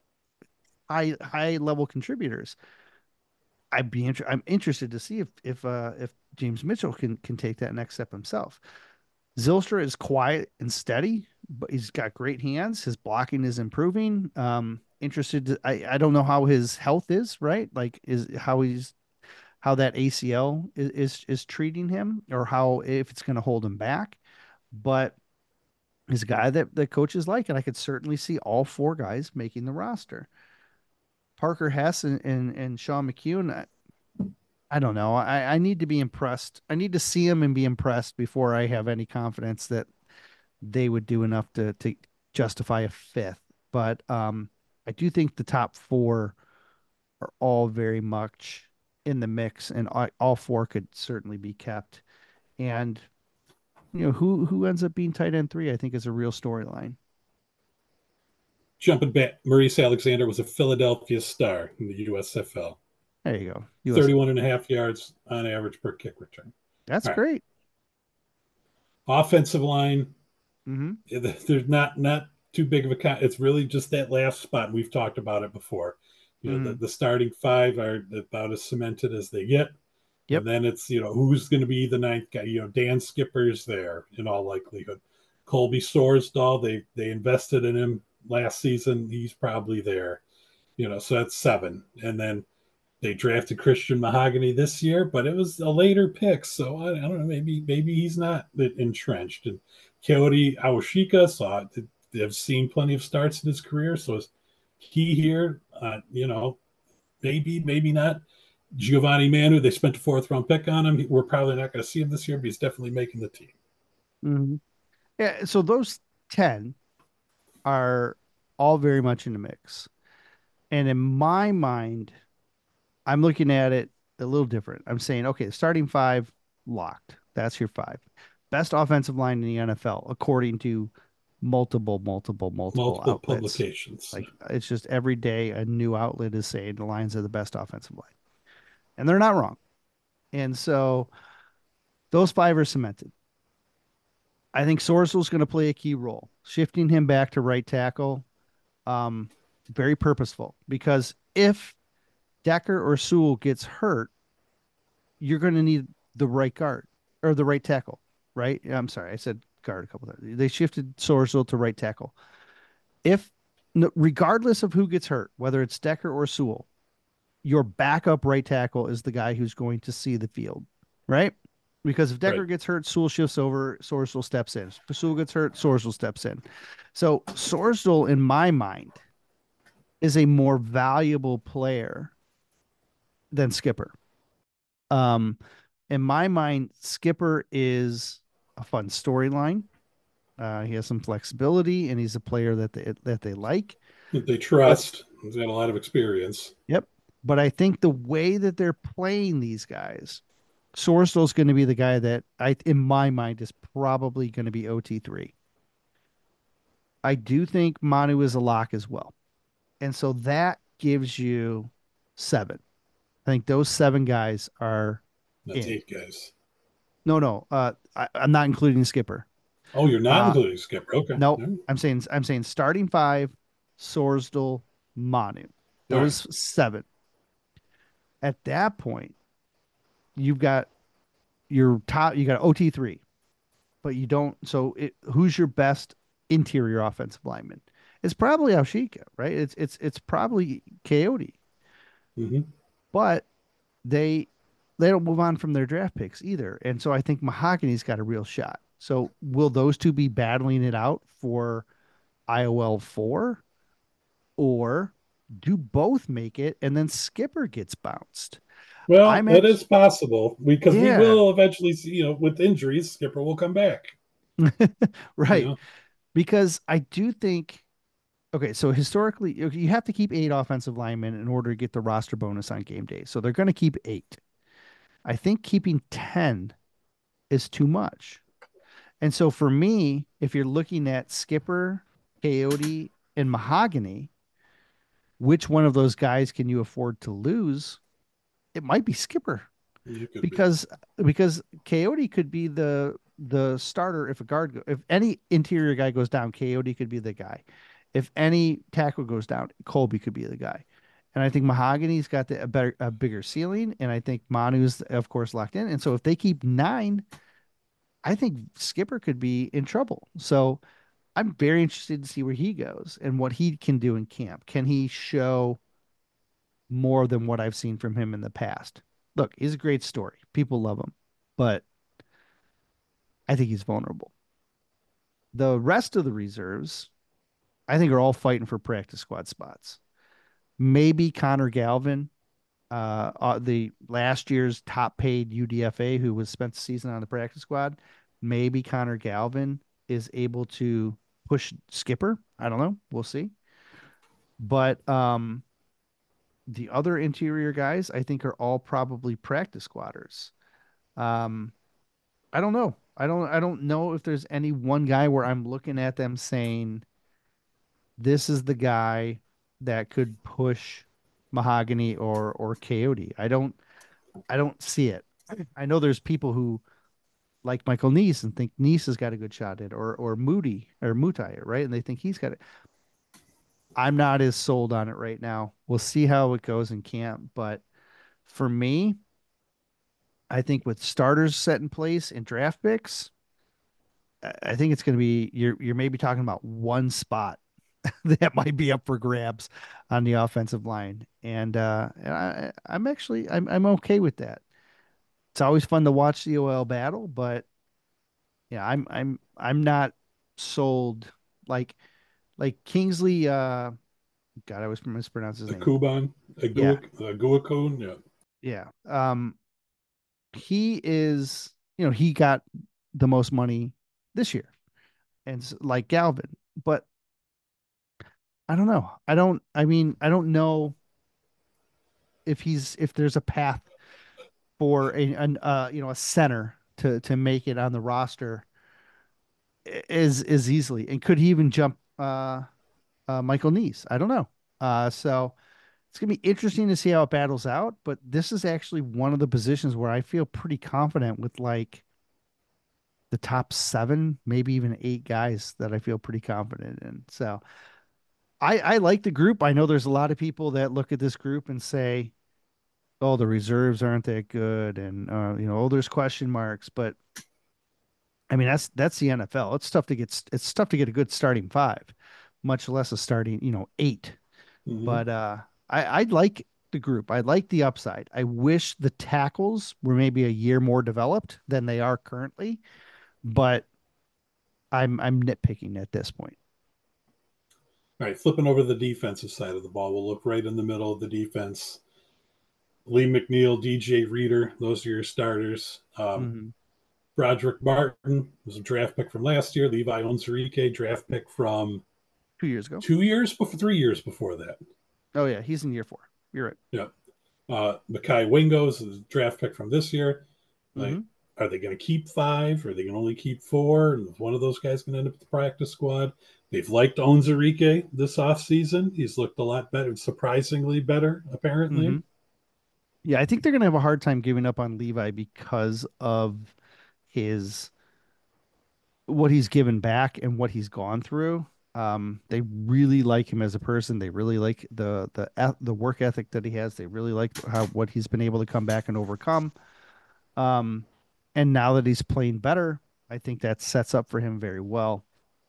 high level contributors. I'm interested to see if James Mitchell can take that next step himself. Zylstra is quiet and steady, but he's got great hands. His blocking is improving. I don't know how his health is, right? Like is how that ACL is treating him, or how if it's going to hold him back. But he's a guy that the coaches like, and I could certainly see all four guys making the roster. Parker Hess and Sean McCune. I don't know. I need to be impressed. I need to see him and be impressed before I have any confidence that they would do enough to justify a fifth. But I do think the top four are all very much in the mix, and all four could certainly be kept. And who ends up being tight end three, I think is a real storyline. Jumping back, Maurice Alexander was a Philadelphia star in the USFL. There you go. US. 31 and a half yards on average per kick return. That's All right. great. Offensive line, Mm-hmm. there's not too big of a. It's really just that last spot. We've talked about it before. Mm-hmm. The starting five are about as cemented as they get. Yep. And then it's, who's going to be the ninth guy? Dan Skipper's there in all likelihood. Colby Sorsdahl, they invested in him last season. He's probably there. So that's seven. And then they drafted Christian Mahogany this year, but it was a later pick. So I don't know. Maybe he's not entrenched. And Keoti Awashika saw have seen plenty of starts in his career. So is he here? Maybe, maybe not. Giovanni Manu, they spent a fourth round pick on him. We're probably not going to see him this year, but he's definitely making the team. Mhm. Yeah, so those 10 are all very much in the mix. And in my mind, I'm looking at it a little different. I'm saying, okay, starting five locked. That's your five. Best offensive line in the NFL, according to multiple Multiple outlets. publications. Like it's just every day a new outlet is saying the Lions are the best offensive line. And they're not wrong. And so those five are cemented. I think Sorsel's going to play a key role, shifting him back to right tackle. Um, Very purposeful because if Decker or Sewell gets hurt, you're going to need the right guard or the right tackle, right? I'm sorry, I said guard a couple times. They shifted Sorsel to right tackle. If regardless of who gets hurt, whether it's Decker or Sewell, your backup right tackle is the guy who's going to see the field, right? Because if Decker Right. gets hurt, Sewell shifts over, Sorsel steps in. If Sewell gets hurt, Sorsel steps in. So Sorsel, in my mind, is a more valuable player than Skipper. Um, in my mind, Skipper is a fun storyline. He has some flexibility, and he's a player that they like. That they But trust. He's got a lot of experience. yep, but I think the way that they're playing these guys, Sorsel's going to be the guy that in my mind, is probably going to be OT3. I do think Manu is a lock as well, and so that gives you seven. I think those seven guys are That's in. 8 guys. No. I'm not including Skipper. Oh, you're not Uh, including Skipper. Okay. no, All right. I'm saying starting five, Sorsdal, Manu. All right. Those seven. At that point, you've got your top. You got OT3, but you don't. So who's your best interior offensive lineman? It's probably Alshika, right? It's probably Coyote, Mm-hmm. but they they don't move on from their draft picks either, and so I think Mahogany's got a real shot. So will those two be battling it out for IOL 4, or do both make it and then Skipper gets bounced? Well, I'm that actually, is possible because we yeah, will eventually see, with injuries, Skipper will come back. You right. know, Because I do think, okay, so historically, you have to keep 8 offensive linemen in order to get the roster bonus on game day. So they're going to keep 8. I think keeping 10 is too much. And so for me, if you're looking at Skipper, Coyote, and Mahogany, which one of those guys can you afford to lose? It might be Skipper it could be. because because Coyote could be the starter if a guard if any interior guy goes down, Coyote could be the guy. If any tackle goes down, Colby could be the guy. And I think Mahogany's got a bigger ceiling, and I think Manu's of course locked in. And so if they keep 9, I think Skipper could be in trouble. So I'm very interested to see where he goes and what he can do in camp. Can he show more than what I've seen from him in the past? Look, he's a great story. People love him, but I think he's vulnerable. The rest of the reserves, I think, are all fighting for practice squad spots. Maybe Connor Galvin, the last year's top paid UDFA who was spent the season on the practice squad. Maybe Connor Galvin is able to push Skipper. I don't know. We'll see. But the other interior guys, I think, are all probably practice squatters. Um, I don't know. I don't know if there's any one guy where I'm looking at them saying this is the guy that could push Mahogany or Coyote. I don't see it. I know there's people who like Michael Neese and think Neese has got a good shot at, or Moody or Mutai, right? And they think he's got it. I'm not as sold on it right now. We'll see how it goes in camp, but for me, I think with starters set in place and draft picks, I think it's going to be you're maybe talking about one spot that might be up for grabs on the offensive line, and I'm okay with that. It's always fun to watch the OL battle, but yeah, I'm not sold. Like like Kingsley. God, I always mispronounce his A name. Kuban, Yeah, A Guakun, yeah. yeah. He is, he got the most money this year, and like Galvin, but I don't know. I mean, I don't know if there's a path for a center to make it on the roster is easily, and could he even jump Michael Neese? I don't know. So it's gonna be interesting to see how it battles out. But this is actually one of the positions where I feel pretty confident with like the top seven, maybe even eight guys that I feel pretty confident in. So I like the group. I know there's a lot of people that look at this group and say, "Oh, the reserves aren't that good," and oh, there's question marks. But I mean, that's the NFL. It's tough to get a good starting five, much less a starting eight. Hmm. But I like the group. I like the upside. I wish the tackles were maybe a year more developed than they are currently, but I'm nitpicking at this point. All right, flipping over to the defensive side of the ball, we'll look right in the middle of the defense. Lee McNeil, DJ Reader, those are your starters. Hmm. Broderick Martin was a draft pick from last year. Levi Onwuzurike, draft pick from 2 years ago. 2 years before, 3 years before that. Oh yeah, he's in year four. You're right. Yeah. Makai Wingos is a draft pick from this year. Like, Hmm. are they going to keep five? Or are they going to only keep four? And one of those guys going to end up at the practice squad. They've liked Onwuzurike this offseason. He's looked a lot better, surprisingly better, Hmm. apparently. Yeah, I think they're gonna have a hard time giving up on Levi because of his what he's given back and what he's gone through. They really like him as a person. They really like the work ethic that he has. They really like how what he's been able to come back and overcome. Um, and now that he's playing better, I think that sets up for him very well.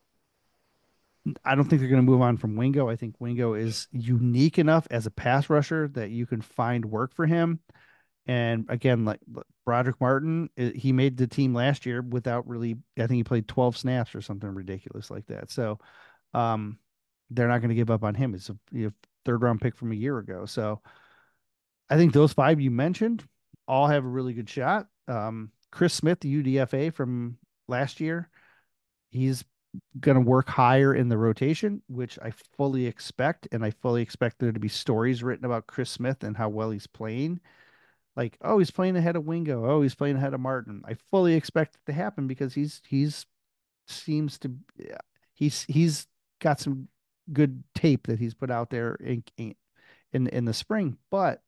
I don't think they're going to move on from Wingo. I think Wingo is unique enough as a pass rusher that you can find work for him. And again, like Broderick Martin, he made the team last year without really, I think he played 12 snaps or something ridiculous like that. So um, they're not going to give up on him. It's a third round pick from a year ago. So I think those five you mentioned all have a really good shot. Chris Smith, the UDFA from last year, he's going to work higher in the rotation, which I fully expect. And I fully expect there to be stories written about Chris Smith and how well he's playing. Like, oh, he's playing ahead of Wingo. Oh, he's playing ahead of Martin. I fully expect it to happen because he's seems to yeah, he's got some good tape that he's put out there in the spring, but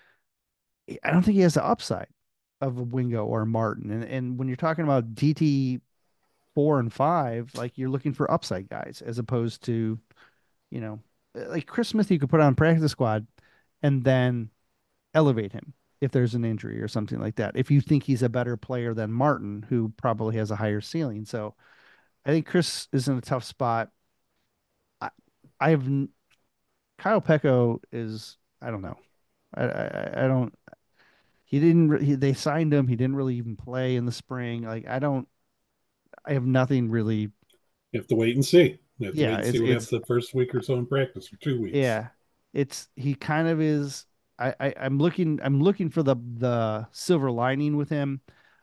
I don't think he has the upside of a Wingo or a Martin. And when you're talking about DT 4 and 5, like you're looking for upside guys as opposed to, you know, like Chris Smith, you could put on practice squad and then elevate him if there's an injury or something like that. If you think he's a better player than Martin, who probably has a higher ceiling. So I think Chris is in a tough spot. I, I have Kyle Pecco is, I don't know. I don't, he didn't, they signed him. He didn't really even play in the spring. Like, I have nothing really. You have to wait and see. You have to wait Yeah. and see what happens the first week or so in practice for 2 weeks. Yeah, he kind of is. I'm looking for the silver lining with him.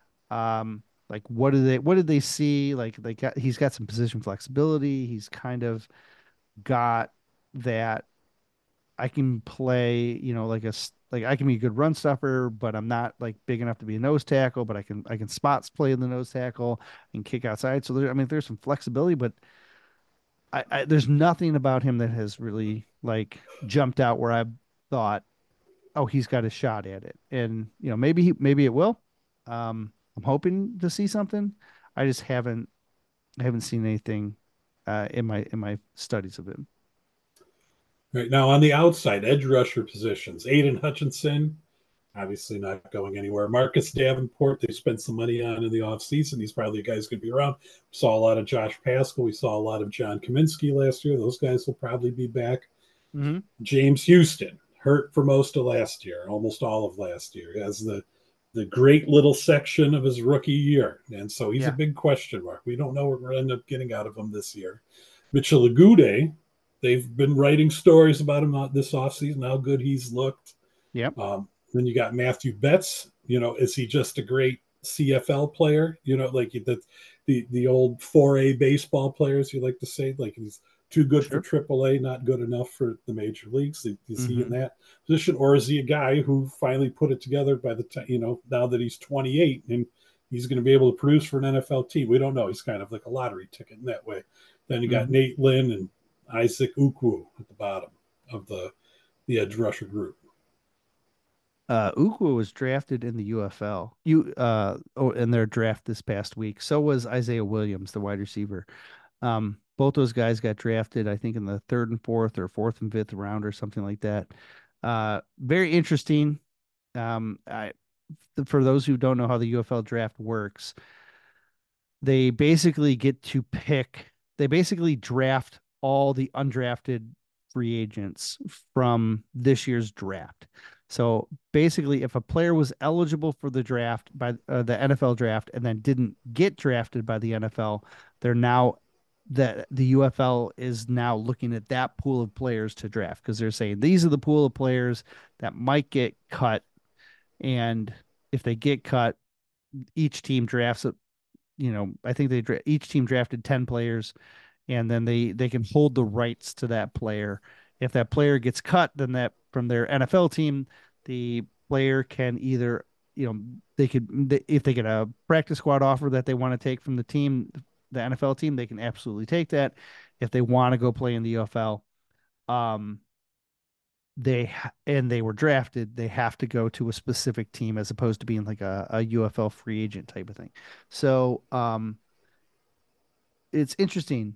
Like what did they see? Like he's got some position flexibility. He's kind of got that I can play, like I can be a good run stuffer, but I'm not like big enough to be a nose tackle, but I can spots play in the nose tackle and kick outside. So there, I mean, there's some flexibility, but there's nothing about him that has really like jumped out where I thought, oh, he's got a shot at it. And maybe it will. I'm hoping to see something. I just haven't seen anything in my studies of him. Right now, on the outside, edge rusher positions, Aiden Hutchinson, obviously not going anywhere. Marcus Davenport, they spent some money on in the offseason. He's probably a guy who's going to be around. We saw a lot of Josh Pascal. We saw a lot of John Kaminsky last year. Those guys will probably be back. Mm-hmm. James Houston, hurt for most of last year, almost all of last year, as the great little section of his rookie year. And so he's a Yeah. big question mark. We don't know what we're going to end up getting out of him this year. Mitchell Agude, they've been writing stories about him this offseason, how good he's looked. Yep. Then you got Matthew Betts. Is he just a great CFL player? Like the old 4A baseball players, you like to say, like he's too good for Sure. AAA, not good enough for the major leagues. Is he in Hmm. that position, or is he a guy who finally put it together by the time, now that he's 28 and he's going to be able to produce for an NFL team? We don't know. He's kind of like a lottery ticket in that way. Then you got Hmm. Nate Lynn and Isaac Ukwu at the bottom of the edge rusher group. Ukwu was drafted in the UFL. In their draft this past week. So was Isaiah Williams, the wide receiver. Both those guys got drafted, I think, in the third and fourth or fourth and fifth round or something like that. Very interesting. I For those who don't know how the UFL draft works, they basically get to pick, they basically draft all the undrafted free agents from this year's draft. So basically, if a player was eligible for the draft by the NFL draft and then didn't get drafted by the NFL, they're now that the UFL is now looking at that pool of players to draft because they're saying these are the pool of players that might get cut. And if they get cut, each team drafts I think each team drafted 10 players and then they can hold the rights to that player. If that player gets cut, then that from their NFL team, the player can either, if they get a practice squad offer that they want to take from the NFL team, they can absolutely take that. If they want to go play in the UFL, um, and they were drafted, they have to go to a specific team as opposed to being like a UFL free agent type of thing. So, it's interesting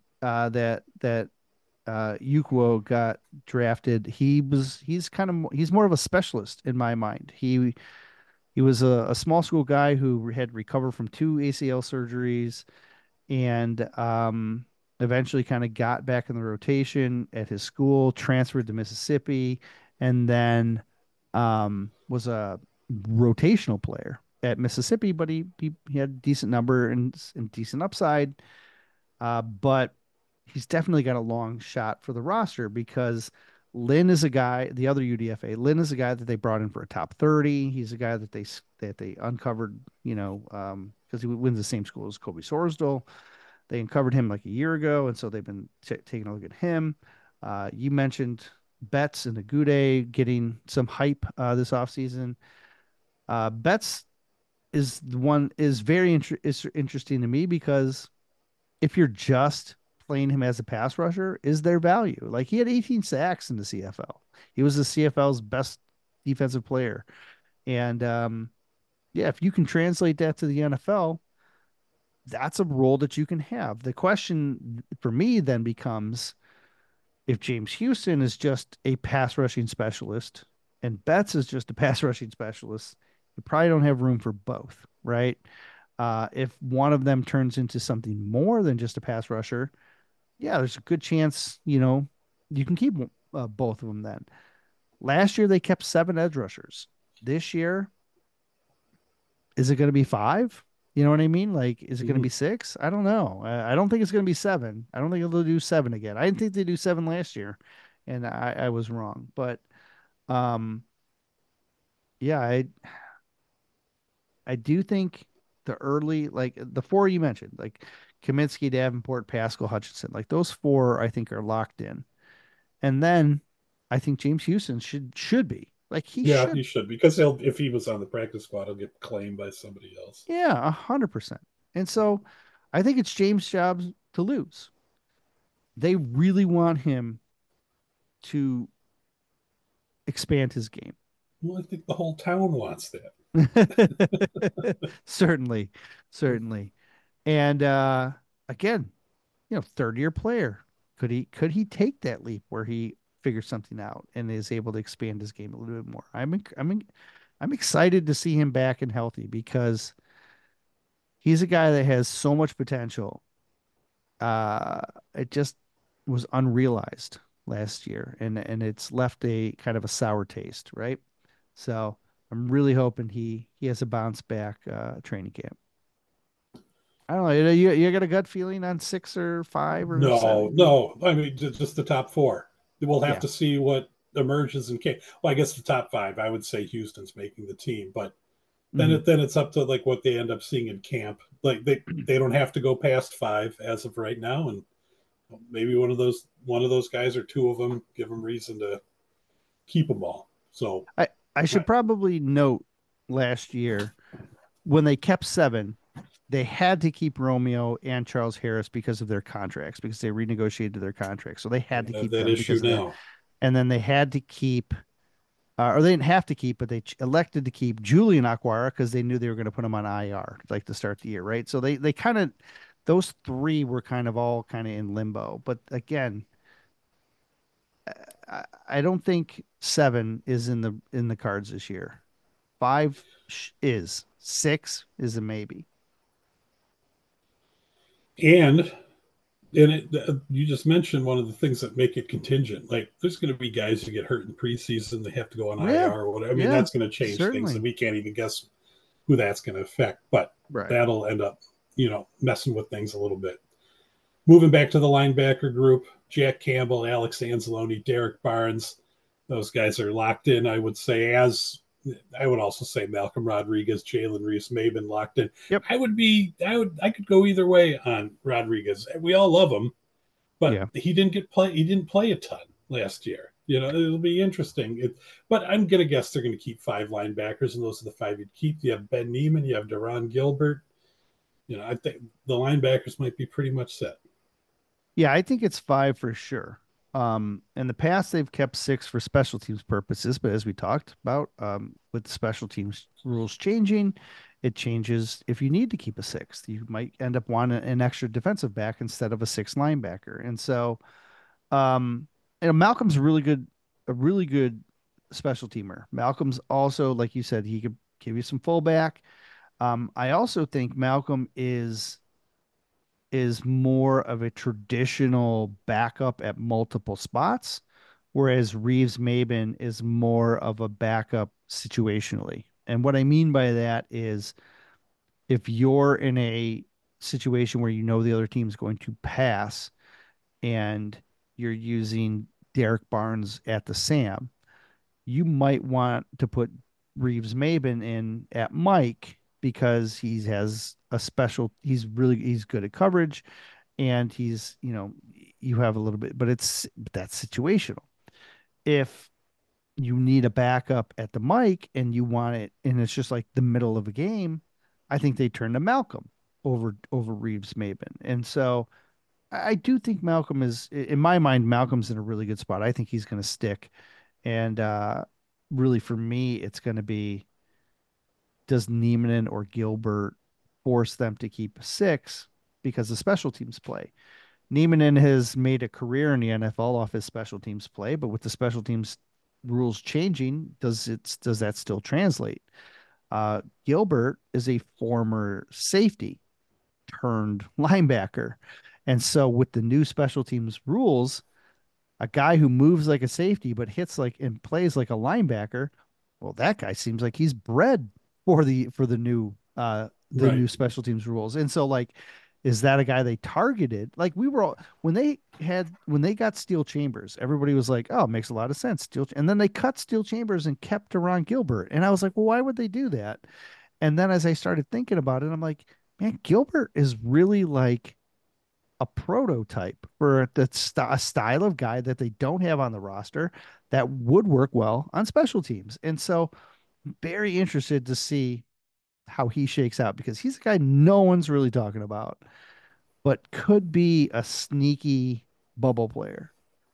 that Yukuo got drafted. He's more of a specialist in my mind. He was a small school guy who had recovered from two ACL surgeries and eventually kind of got back in the rotation at his school, transferred to Mississippi, and then was a rotational player at Mississippi, but he had a decent number and decent upside. But he's definitely got a long shot for the roster because Lynn is a guy, the other UDFA, Lynn is a guy that they brought in for a top 30. He's a guy that they uncovered, because he wins the same school as Kobe Sorsdal. They uncovered him like a year ago, and so they've been taking a look at him. You mentioned Betts and Agude getting some hype this offseason. Betts is very interesting to me because if you're just playing him as a pass rusher, is there value? Like he had 18 sacks in the CFL. He was the CFL's best defensive player. And yeah, if you can translate that to the NFL, that's a role that you can have. The question for me then becomes if James Houston is just a pass rushing specialist and Betts is just a pass rushing specialist, you probably don't have room for both, right? If one of them turns into something more than just a pass rusher, yeah, there's a good chance, you can keep both of them then. Last year, they kept seven edge rushers. This year, is it going to be five? You know what I mean? Like, is it going to Mm-hmm. be six? I don't know. I don't think it's going to be seven. I don't think they'll do seven again. I didn't think they'd do seven last year, and I was wrong. But um, yeah, I do think the early, like the four you mentioned, like Kaminsky, Davenport, Pascal, Hutchinson, like those four, I think are locked in. And then I think James Houston should be like he Yeah, should. he should because he'll if he was on the practice squad, he'll get claimed by somebody else. Yeah, 100%. And so I think it's James' job to lose. They really want him to expand his game. Well, I think the whole town wants that. Certainly, certainly. And again, third year player. Could he take that leap where he figures something out and is able to expand his game a little bit more? I'm excited to see him back and healthy because he's a guy that has so much potential. Uh, it just was unrealized last year, and it's left a kind of a sour taste, right? So I'm really hoping he has a bounce back training camp. I don't know. You got a gut feeling on 6 or 5 or No, 7? no. I mean, just the top four. We'll have Yeah. to see what emerges in camp. Well, I guess the top five. I would say Houston's making the team, but Hmm. then it's up to like what they end up seeing in camp. Like they don't have to go past five as of right now, and maybe one of those guys or two of them give them reason to keep them all. So I I, should probably note last year when they kept 7, they had to keep Romeo and Charles Harris because of their contracts, because they renegotiated their contracts. So they they had to don't have keep that them issue because of that. now. And then they had to keep, or they didn't have to keep, but they elected to keep Julian Aquara because they knew they were going to put him on IR like to start the year, right? So they kind of, those three were kind of all kind of in limbo. But again, I don't think 7 is in the cards this year. 5 is, 6 is a maybe. And you just mentioned one of the things that make it contingent. Like there's going to be guys who get hurt in preseason, they have to go on Yeah, IR or whatever. I mean, yeah, that's going to change things, and certainly. we can't even guess who that's going to affect. But Right. that'll end up, messing with things a little bit. Moving back to the linebacker group, Jack Campbell, Alex Anzalone, Derek Barnes, those guys are locked in. I would say, as I would also say, Malcolm Rodriguez, Jalen Reese may have been locked in. Yep. I could go either way on Rodriguez. We all love him, but Yeah. he didn't get play. He didn't play a ton last year. It'll be interesting. But I'm gonna guess they're gonna keep 5 linebackers, and those are the 5 you'd keep. You have Ben Neiman, you have Deron Gilbert. I think the linebackers might be pretty much set. Yeah, I think it's 5 for sure. In the past, they've kept 6 for special teams purposes, but as we talked about, with the special teams rules changing, it changes if you need to keep a sixth. You might end up wanting an extra defensive back instead of a sixth linebacker. And so, um, Malcolm's a really good special teamer. Malcolm's also, like you said, he could give you some fullback. I also think Malcolm is more of a traditional backup at multiple spots, whereas Reeves Maben is more of a backup situationally. And what I mean by that is if you're in a situation where you know the other team's going to pass and you're using Derek Barnes at the Sam, you might want to put Reeves Maben in at Mike because he has a special, he's good at coverage and you have a little bit, but that's situational. If you need a backup at the mic and you want it, and it's just like the middle of a game, I think they turn to Malcolm over Reeves Maben. And so I do think Malcolm is, in my mind, Malcolm's in a really good spot. I think he's going to stick. And really, for me, it's going to be, does Neiman or Gilbert force them to keep 6 because the special teams play? Neiman has made a career in the NFL off his special teams play, but with the special teams rules changing, does that still translate? Gilbert is a former safety turned linebacker, and so with the new special teams rules, a guy who moves like a safety but hits like and plays like a linebacker, well, that guy seems like he's bred for the Right. new special teams rules. And so like is that a guy they targeted? Like we were all when they got Steel Chambers, everybody was like, "Oh, it makes a lot of sense." And then they cut Steel Chambers and kept Deron Gilbert. And I was like, "Well, why would they do that?" And then as I started thinking about it, I'm like, "Man, Gilbert is really like a prototype for a style of guy that they don't have on the roster that would work well on special teams." And so, very interested to see how he shakes out because he's a guy no one's really talking about, but could be a sneaky bubble player.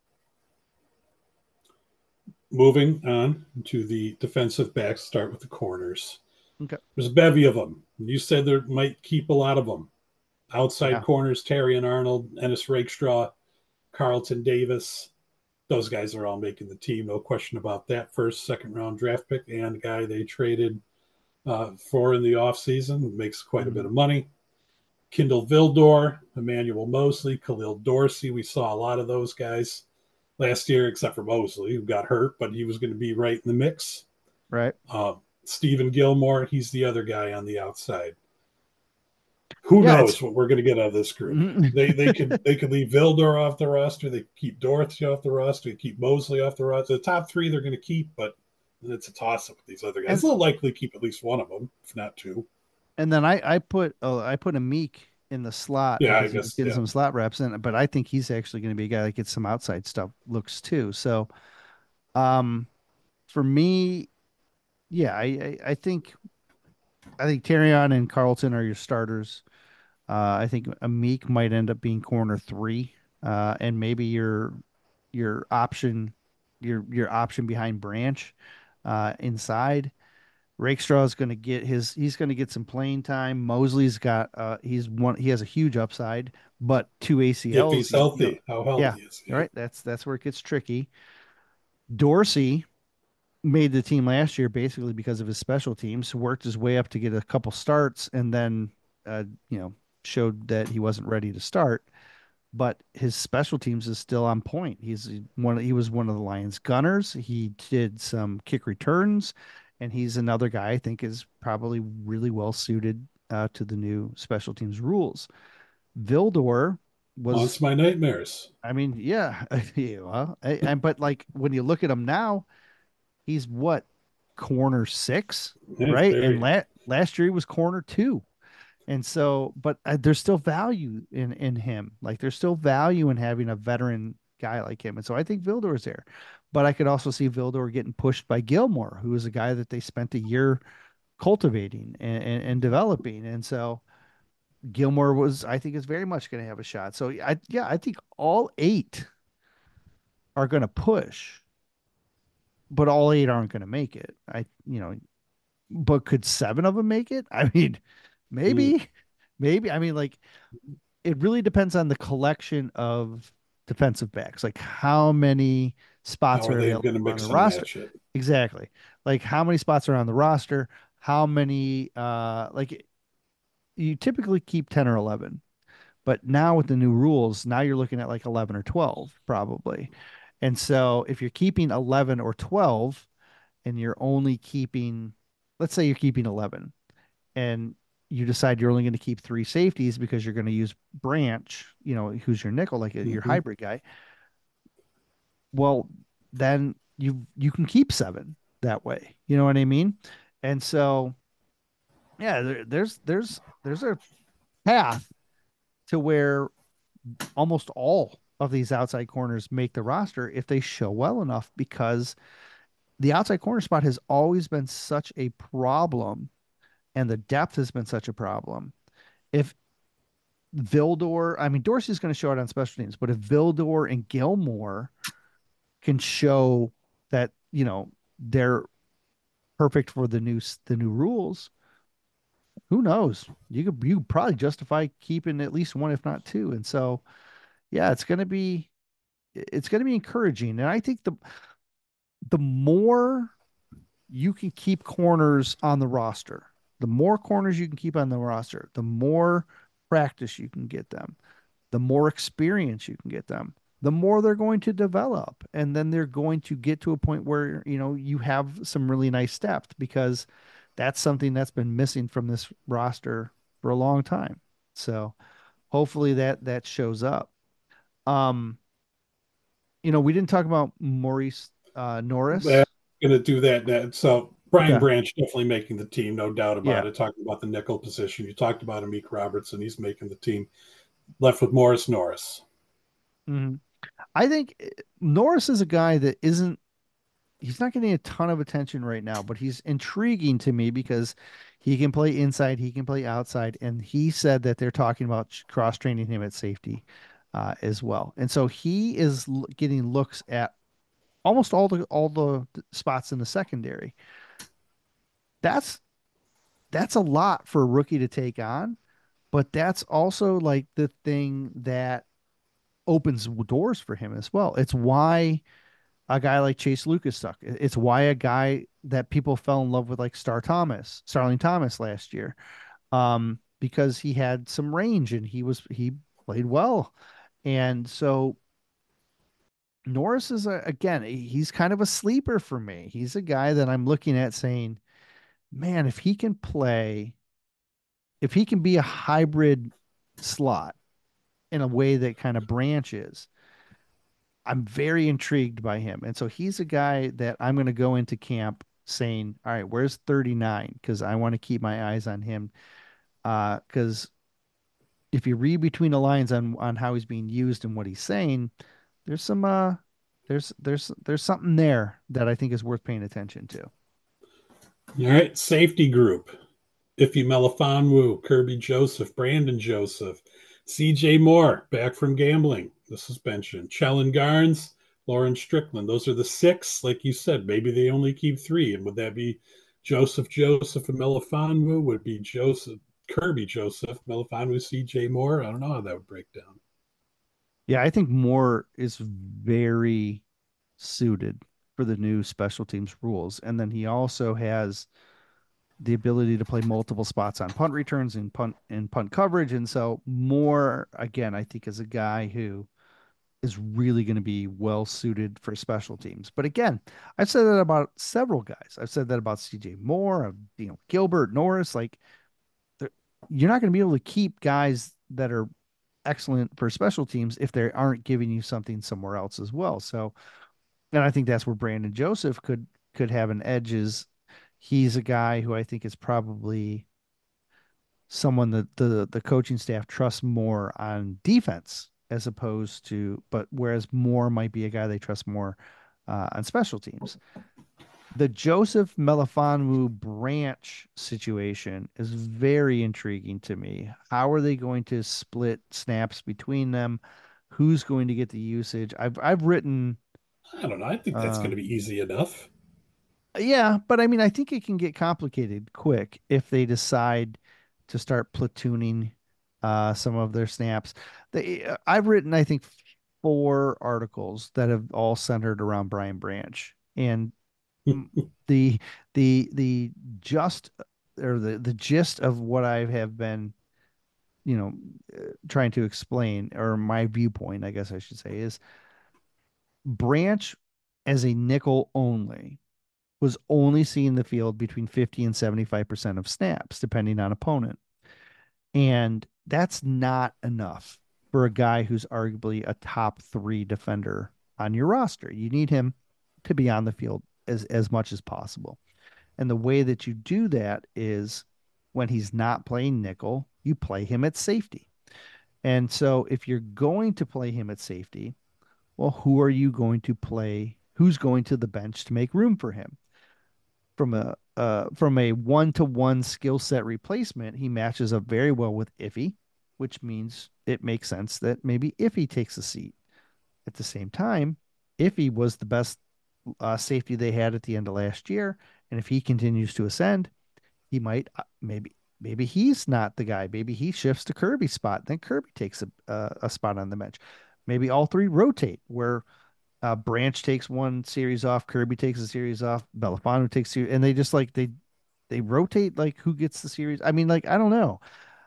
Moving on to the defensive backs, start with the corners. Okay. There's a bevy of them. You said there might keep a lot of them. Outside Yeah. corners, Terry and Arnold, Ennis Rakestraw, Carlton Davis. Those guys are all making the team. No question about that. First, second round draft pick and a guy they traded for in the offseason. Makes quite a Mhm. bit of money. Kindle Vildor, Emmanuel Mosley, Khalil Dorsey. We saw a lot of those guys last year, except for Mosley, who got hurt, but he was going to be right in the mix. Right. Stephen Gilmore, he's the other guy on the outside. Who Yeah, it's knows what we're going to get out of this group? They could leave Vildor off the roster. They keep Dorothy off the roster. They keep Mosley off the roster. The top three they're going to keep, but it's a toss up with these other guys. and They'll likely keep at least one of them, if not two. and then I put a Meek in the slot Yeah, I because he was guess. getting Yeah, some slot reps in, but I think he's actually going to be a guy that gets some outside stuff looks too. So, um, for me, yeah, I think Terrion and Carlton are your starters. I think a Meek might end up being corner three, and maybe your option your option behind Branch inside. Rakestraw is going to get he's going to get some playing time. Mosley's got he has a huge upside, but two if ACLs, he's healthy, how yeah, healthy is all he? right, that's where it gets tricky. Dorsey made the team last year basically because of his special teams, worked his way up to get a couple starts, and then uh, you know showed that he wasn't ready to start. But his special teams is still on point. He was one of the Lions gunners. He did some kick returns, and he's another guy I think is probably really well suited to the new special teams rules. Vildor was, Haunts my nightmares. I mean, yeah, yeah, well, but like when you look at him now, he's what, corner six, Yeah, right? And very. last year he was corner two. And so, but there's still value in him. Like there's still value in having a veteran guy like him. And so I think Vildor is there. But I could also see Vildor getting pushed by Gilmore, who is a guy that they spent a year cultivating and developing. And so Gilmore was, I think, is very much going to have a shot. So I think all eight are going to push, but all eight aren't going to make it. But could seven of them make it? I mean, Mm. maybe, maybe. I mean, like it really depends on the collection of defensive backs. Like how many spots How are are they available going to on the mix and roster? match it? Exactly. Like how many spots are on the roster? How many you typically keep 10 or 11. But now with the new rules, now you're looking at like 11 or 12 probably. And so if you're keeping 11 or 12 and you're only keeping, let's say you're keeping 11 and you decide you're only going to keep three safeties because you're going to use Branch, who's your nickel, like your Mm-hmm. hybrid guy. Well, then you can keep seven that way. You know what I mean? And so, yeah, there's a path to where almost all of these outside corners make the roster if they show well enough because the outside corner spot has always been such a problem and the depth has been such a problem. If Vildor, I mean, Dorsey's going to show it on special teams, but if Vildor and Gilmore can show that, they're perfect for the new rules, who knows? You could probably justify keeping at least one, if not two. And so, yeah, it's going to be encouraging. And I think the more you can keep corners on the roster, the more corners you can keep on the roster, the more practice you can get them, the more experience you can get them, the more they're going to develop. And then they're going to get to a point where, you have some really nice depth because that's something that's been missing from this roster for a long time. So hopefully that shows up. Um, we didn't talk about Maurice They're Norris. going to do that. So Brian Okay. Branch definitely making the team, no doubt Yeah. about it. Talking about the nickel position, you talked about Amik Robertson, he's making the team. Left with Morris Norris. Mhm. I think Norris is a guy that he's not getting a ton of attention right now, but he's intriguing to me because he can play inside, he can play outside, and he said that they're talking about cross training him at safety as well. And so he is getting looks at almost all the spots in the secondary. That's that's a lot for a rookie to take on, but that's also like the thing that opens doors for him as well. It's why a guy like Chase Lucas stuck. It's why a guy that people fell in love with, like Starling Thomas last year, because he had some range and he played well, and so Norris is again he's kind of a sleeper for me. He's a guy that I'm looking at saying, man, if he can play if he can be a hybrid slot in a way that kind of branches, I'm very intrigued by him. And so he's a guy that I'm going to go into camp saying, all right, where's 39? Because I want to keep my eyes on him. Because if you read between the lines on how he's being used and what he's saying, there's some there's something there that I think is worth paying attention to. All right, safety group. Iffy Melifonwu, Kirby Joseph, Brandon Joseph, CJ Moore, back from gambling, the suspension, Chellen Garnes, Lauren Strickland. Those are the six. Like you said, maybe they only keep three. And would that be Joseph, and Melifonwu? Would it be Kirby Joseph, Melifonwu, CJ Moore? I don't know how that would break down. Yeah, I think Moore is very suited for the new special teams rules. And then he also has the ability to play multiple spots on punt returns and punt coverage. And so Moore, again, I think is a guy who is really going to be well suited for special teams. But again, I've said that about several guys. I've said that about CJ Moore, of Gilbert, Norris. Like you're not going to be able to keep guys that are excellent for special teams if they aren't giving you something somewhere else as well. So, and I think that's where Brandon Joseph could have an edge. Is he's a guy who I think is probably someone that the coaching staff trusts more on defense as opposed to, but whereas Moore might be a guy they trust more on special teams. The Joseph Melifonwu branch situation is very intriguing to me. How are they going to split snaps between them? Who's going to get the usage? I've written I don't know. I think that's going uh to be easy enough. yeah, but I mean I think it can get complicated quick if they decide to start platooning some of their snaps. I've written I think four articles that have all centered around Brian Branch, and the the just or the gist of what I have been, you know, trying to explain, or my viewpoint, I guess I should say, is Branch as a nickel only was only seeing the field between 50 and 75% of snaps, depending on opponent. And that's not enough for a guy who's arguably a top three defender on your roster. You need him to be on the field as much as possible. And the way that you do that is when he's not playing nickel, you play him at safety. And so if you're going to play him at safety, well, who are you going to play? Who's going to the bench to make room for him? From a one-to-one skill set replacement, he matches up very well with Iffy, which means it makes sense that maybe Iffy takes a seat. At the same time, Iffy was the best safety they had at the end of last year, and if he continues to ascend, he might maybe he's not the guy. Maybe he shifts to Kirby's spot. Then Kirby takes a spot on the bench. Maybe all three rotate where Branch takes one series off, Kirby takes a series off, Belafano takes two, and they just like they rotate like who gets the series. I mean, like I don't know.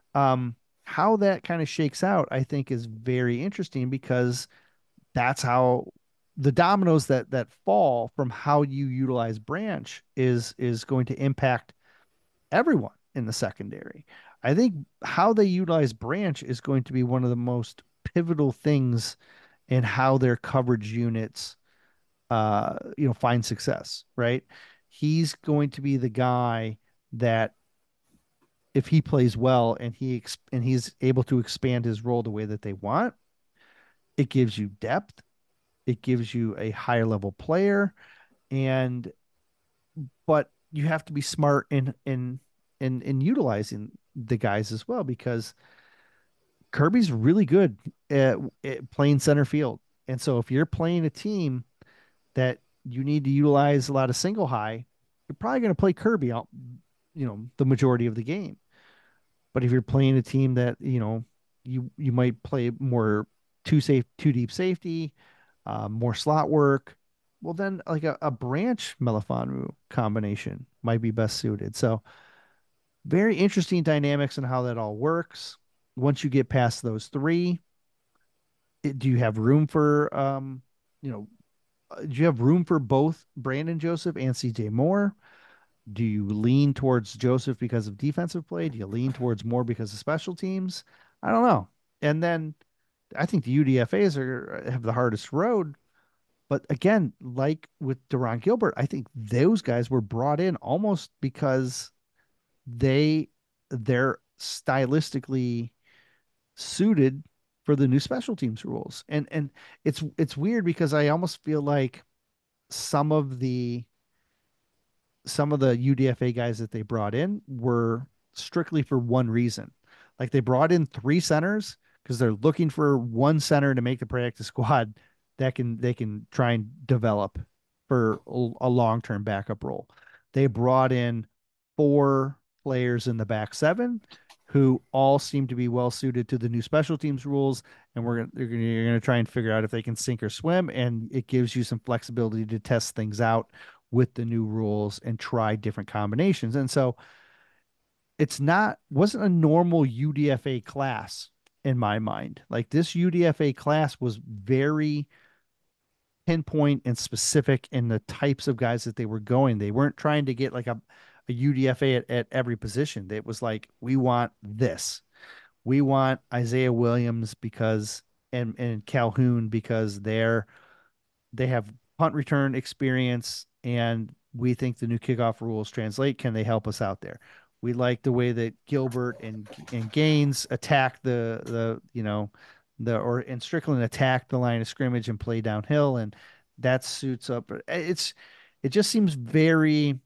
How that kind of shakes out, I think, is very interesting because that's how the dominoes that fall from how you utilize Branch is going to impact everyone in the secondary. I think how they utilize Branch is going to be one of the most pivotal things in how their coverage units find success, right? He's going to be the guy that if he plays well and he's able to expand his role the way that they want, it gives you depth, it gives you a higher level player, and but you have to be smart in utilizing the guys as well because Kirby's really good at playing center field. And so if you're playing a team that you need to utilize a lot of single high, you're probably going to play Kirby out, the majority of the game. But if you're playing a team that, you might play more two deep safety, more slot work, well then like a Branch Melifonwu combination might be best suited. So very interesting dynamics and how that all works. Once you get past those three, do you have room for do you have room for both Brandon Joseph and CJ Moore? Do you lean towards Joseph because of defensive play? Do you lean towards more because of special teams? I don't know. And then I think the UDFAs are have the hardest road. But again, like with Deron Gilbert, I think those guys were brought in almost because they they're stylistically suited for the new special teams rules. And it's weird because I almost feel like some of the some of the UDFA guys that they brought in were strictly for one reason. Like they brought in three centers because they're looking for one center to make the practice squad that can they can try and develop for a long-term backup role. They brought in four players in the back seven who all seem to be well suited to the new special teams rules, and you're gonna try and figure out if they can sink or swim, and it gives you some flexibility to test things out with the new rules and try different combinations. And so it's not wasn't a normal UDFA class in my mind. Like this UDFA class was very pinpoint and specific in the types of guys that they were going. They weren't trying to get like a UDFA at every position. It was like, we want this. We want Isaiah Williams because and Calhoun because they have punt return experience, and we think the new kickoff rules translate. Can they help us out there? We like the way that Gilbert and Gaines attack the the or and Strickland attack the line of scrimmage and play downhill, and that suits up. It just seems very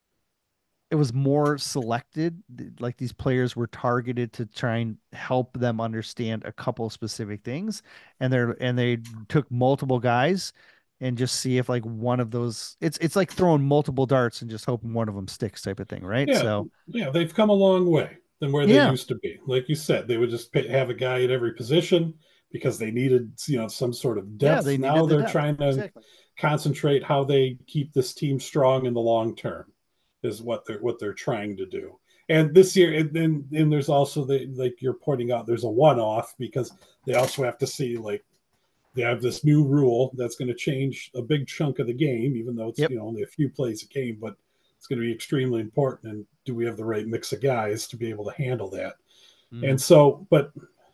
it was more selected. Like these players were targeted to try and help them understand a couple specific things, and they took multiple guys and just see if like one of those it's like throwing multiple darts and just hoping one of them sticks type of thing, right? Yeah, So yeah, they've come a long way than where they yeah, used to be. Like you said, they would just have a guy at every position because they needed, some sort of yeah, depth. they Now needed the they're depth. trying to Exactly. concentrate how they keep this team strong in the long term is what they're trying to do. And this year, and there's also like you're pointing out, there's a one-off because they also have to see like they have this new rule that's going to change a big chunk of the game, even though it's Yep. only a few plays a game, but it's going to be extremely important. And do we have the right mix of guys to be able to handle that? Hmm. And so, but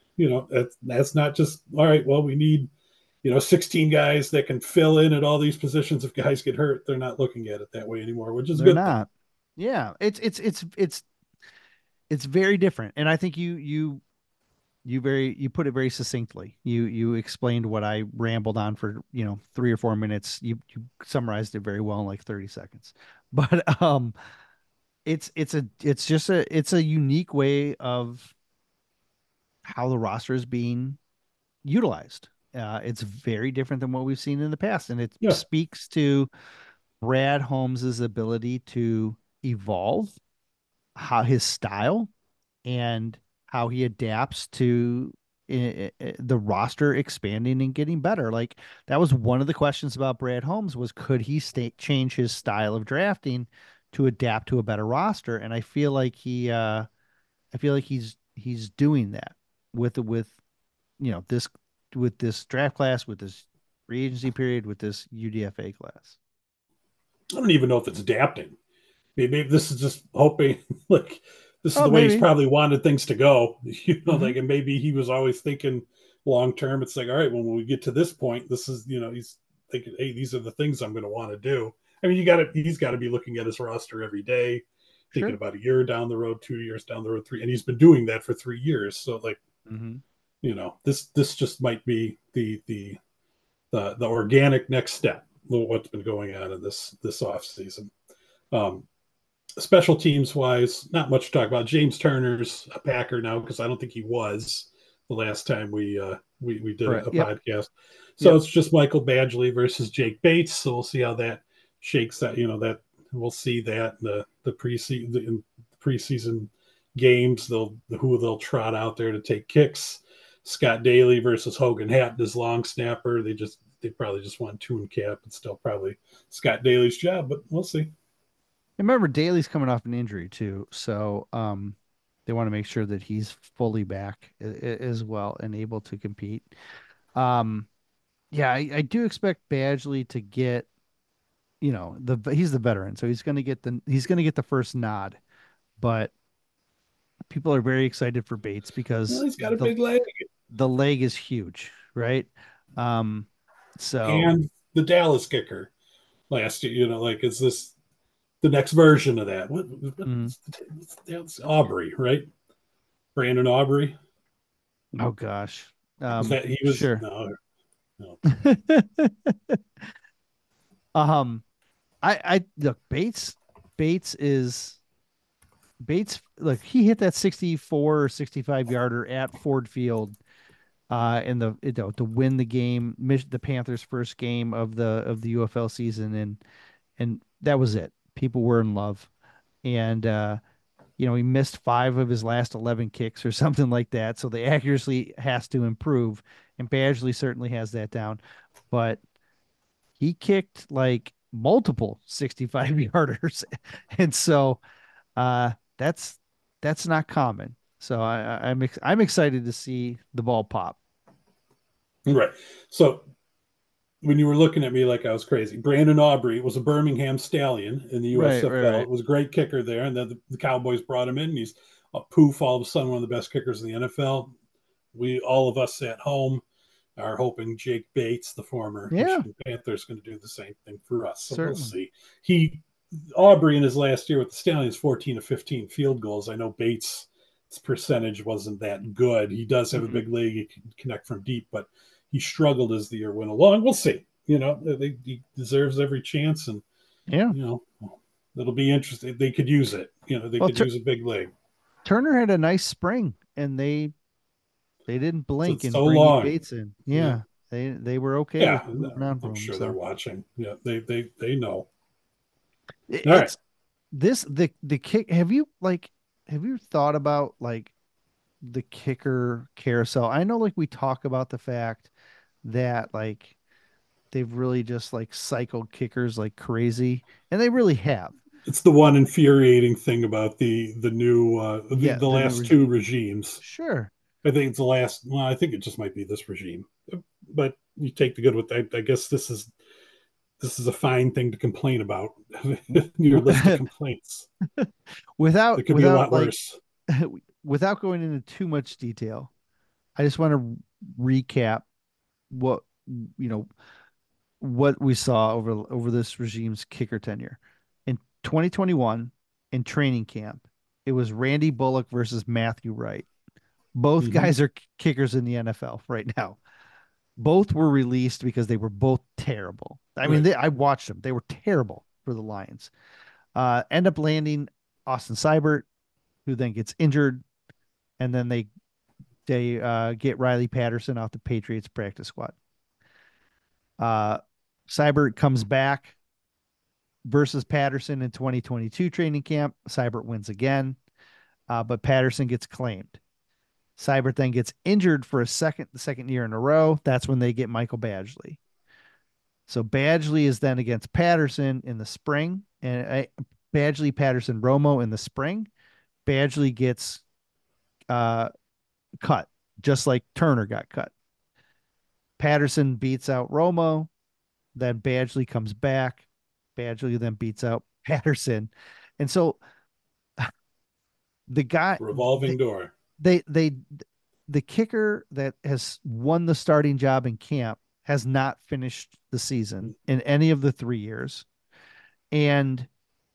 that's not just all right. Well, we need 16 guys that can fill in at all these positions if guys get hurt. They're not looking at it that way anymore, which is a They're good thing. not. Yeah, it's very different, and I think you put it very succinctly. You explained what I rambled on for 3 or 4 minutes. You summarized it very well in like 30 seconds. But it's a unique way of how the roster is being utilized. It's very different than what we've seen in the past, and it Yeah. speaks to Brad Holmes's ability to evolve how his style and how he adapts to the roster expanding and getting better. Like that was one of the questions about Brad Holmes was could he change his style of drafting to adapt to a better roster? And I feel like he's doing that with this with this draft class, with this free agency period, with this UDFA class. I don't even know if it's adapting. Maybe this is just hoping, like, this is Oh, the way he's maybe. probably wanted things to go. Hmm. Like, and maybe he was always thinking long term. It's like, all right, when we get to this point, this is, he's thinking, hey, these are the things I'm going to want to do. I mean, he's got to be looking at his roster every day, thinking Sure. about a year down the road, 2 years down the road, three, and he's been doing that for 3 years. So, like, Hmm. this just might be the organic next step. What's been going on in this off season. Um, Special teams wise, not much to talk about. James Turner's a Packer now because I don't think he was the last time we did Correct. a Yep. podcast. So Yep. it's just Michael Badgley versus Jake Bates. So we'll see how that shakes out. That we'll see that in the preseason games. They'll trot out there to take kicks. Scott Daly versus Hogan Hatton as long snapper. They probably just want tune cap. It's still probably Scott Daly's job, but we'll see. Remember, Daly's coming off an injury too, so they want to make sure that he's fully back as well and able to compete. Um, yeah, I do expect Badgley to get. he's the veteran, so he's gonna get the first nod. But people are very excited for Bates Well, because he's got a big leg, the leg is huge, right? Um, so and the Dallas kicker last year. Like, is this the next version of that? mm, That's Aubrey, right? Brandon Aubrey. oh gosh, Was that he was? sure. No, no. I look Bates is Bates. Look, he hit that 64 or 65 yarder at Ford Field, in to win the game, the Panthers' first game of the UFL season, and that was it. People were in love, and he missed 5 of his last 11 kicks or something like that. So the accuracy has to improve, and Badgley certainly has that down, but he kicked like multiple 65 yarders, and so that's not common. So I'm excited to see the ball pop. Right. So when you were looking at me like I was crazy, Brandon Aubrey was a Birmingham Stallion in the Right, right, USFL. right. It was a great kicker there, and then the Cowboys brought him in, and he's a poof. All of a sudden, one of the best kickers in the NFL. We all of us at home are hoping Jake Bates, the former Yeah, Michigan Panther, is going to do the same thing for us. So we'll certainly. see. He Aubrey in his last year with the Stallions, 14 to 15 field goals. I know Bates' percentage wasn't that good. He does have a Mhm. big leg; he can connect from deep, but he struggled as the year went along. We'll see. He deserves every chance, and Yeah. you know, it'll be interesting. They could use it. They Well, could use a big leg. Turner had a nice spring, and they didn't So blink it's in so bringing long. Bates in. Yeah, Yeah, they were okay with yeah. moving on I'm from him. sure they're So watching. Yeah, they know. All right. it's the kick. Have you thought about like the kicker carousel? I know like we talk about the fact that like they've really just like cycled kickers like crazy, and they really have. It's the one infuriating thing about the new Yeah, the the new last two regime. regimes. Sure. I think it's the last. Well, I think it just might be this regime, but you take the good with that. I guess this is a fine thing to complain about. Your list of complaints. without It could be a without lot like worse. without going into too much detail, I just want to recap what you know what we saw over this regime's kicker tenure. In 2021, in training camp, it was Randy Bullock versus Matthew Wright. Both Hmm. guys are kickers in the NFL right now. Both were released because they were both terrible. I mean, Right. I watched them; they were terrible for the Lions. End up landing Austin Seibert, who then gets injured, and then they get Riley Patterson off the Patriots practice squad. Uh, Seibert comes back versus Patterson in 2022 training camp. Seibert wins again, but Patterson gets claimed. Seibert then gets injured for the second year in a row. That's when they get Michael Badgley. So Badgley is then against Patterson in the spring, and Badgley, Patterson, Romo in the spring. Badgley gets uh, cut, just like Turner got cut. Patterson beats out Romo. Then Badgley comes back. Badgley then beats out Patterson. And so the guy, Revolving door. they the kicker that has won the starting job in camp has not finished the season in any of the 3 years. And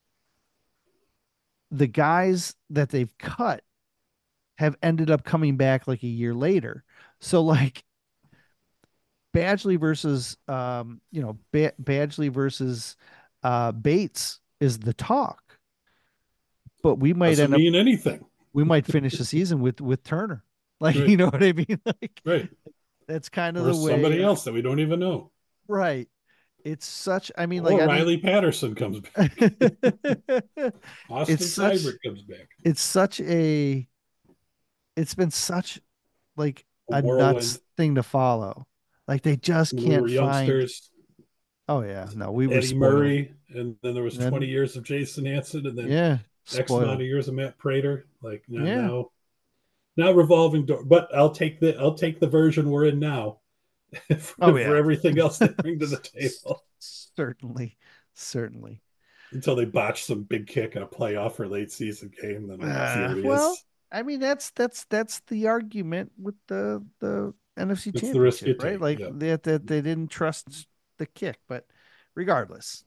the guys that they've cut have ended up coming back like a year later. So like Badgley versus Badgley versus Bates is the talk, but Doesn't mean anything. we might finish the season with Turner. Like, Right. you know what I mean? Like Right. that's kind of Or the somebody way. else that we don't even know. Right. It's such I mean like Or I think Riley Patterson comes back. it's Austin such Seibert comes back. it's such a it's been such like A a whirlwind. nuts thing to follow. Like they just When we can't were find. youngsters, Oh yeah, no, we were Eddie spoiled. Murray, and then there was And 20 then years of Jason Hanson, and then yeah, X amount spoiled. of years of Matt Prater. Like Yeah. now revolving door. But I'll take the version we're in now Oh for yeah. everything else they bring to the table. Certainly. certainly. until they botch some big kick in a playoff or late season game. Then I'm Well, furious. I mean that's the argument with the NFC It's the risk Championship, you right? take. Like Yeah, that they didn't trust the kick, but regardless,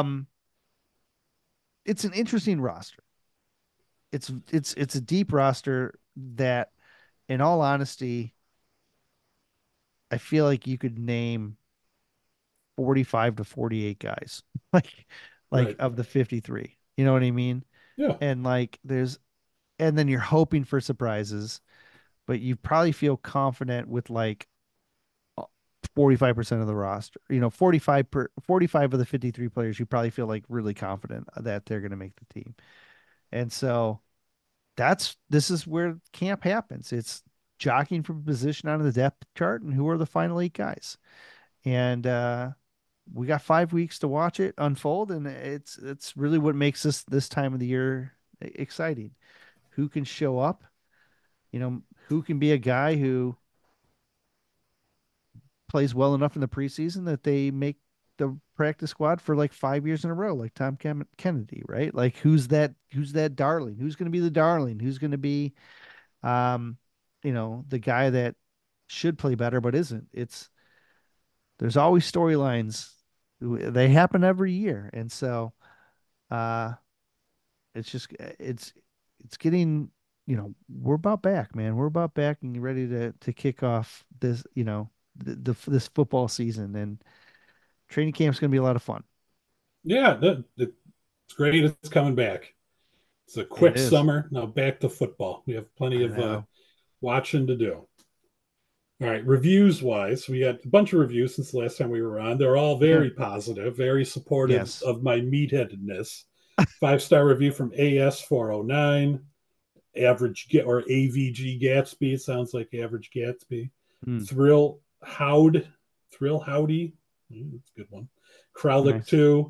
it's an interesting roster. It's a deep roster that, in all honesty, I feel like you could name 45 to 48 guys, like right. of the 53. You know what I mean? Yeah, And like and then you're hoping for surprises, but you probably feel confident with like 45% of the roster. 45 of the 53 players, you probably feel like really confident that they're going to make the team. And so this is where camp happens. It's jockeying for position on the depth chart and who are the final eight guys. And we got 5 weeks to watch it unfold, and it's really what makes this time of the year exciting. Who can show up? Who can be a guy who plays well enough in the preseason that they make the practice squad for like 5 years in a row, like Kennedy, right? Like who's that darling? Who's going to be the darling? Who's going to be um, the guy that should play better but isn't? There's always storylines. They happen every year, and so uh, it's just it's getting. We're about back, man. We're about back and ready to kick off this. This football season, and training camp's going to be a lot of fun. yeah. It's great. It's coming back. It's a It quick is. summer. Now back to football. We have plenty I of know. watching to do. All right, reviews wise, we got a bunch of reviews since the last time we were on. They're all Yeah. very positive, very supportive Yes. of my meatheadedness. 5-star review from AS409, average get or AVG Gatsby. It sounds like average Gatsby. Mm, Thrill Howd, Thrill Howdy. That's a good one. Kraulik nice. 2,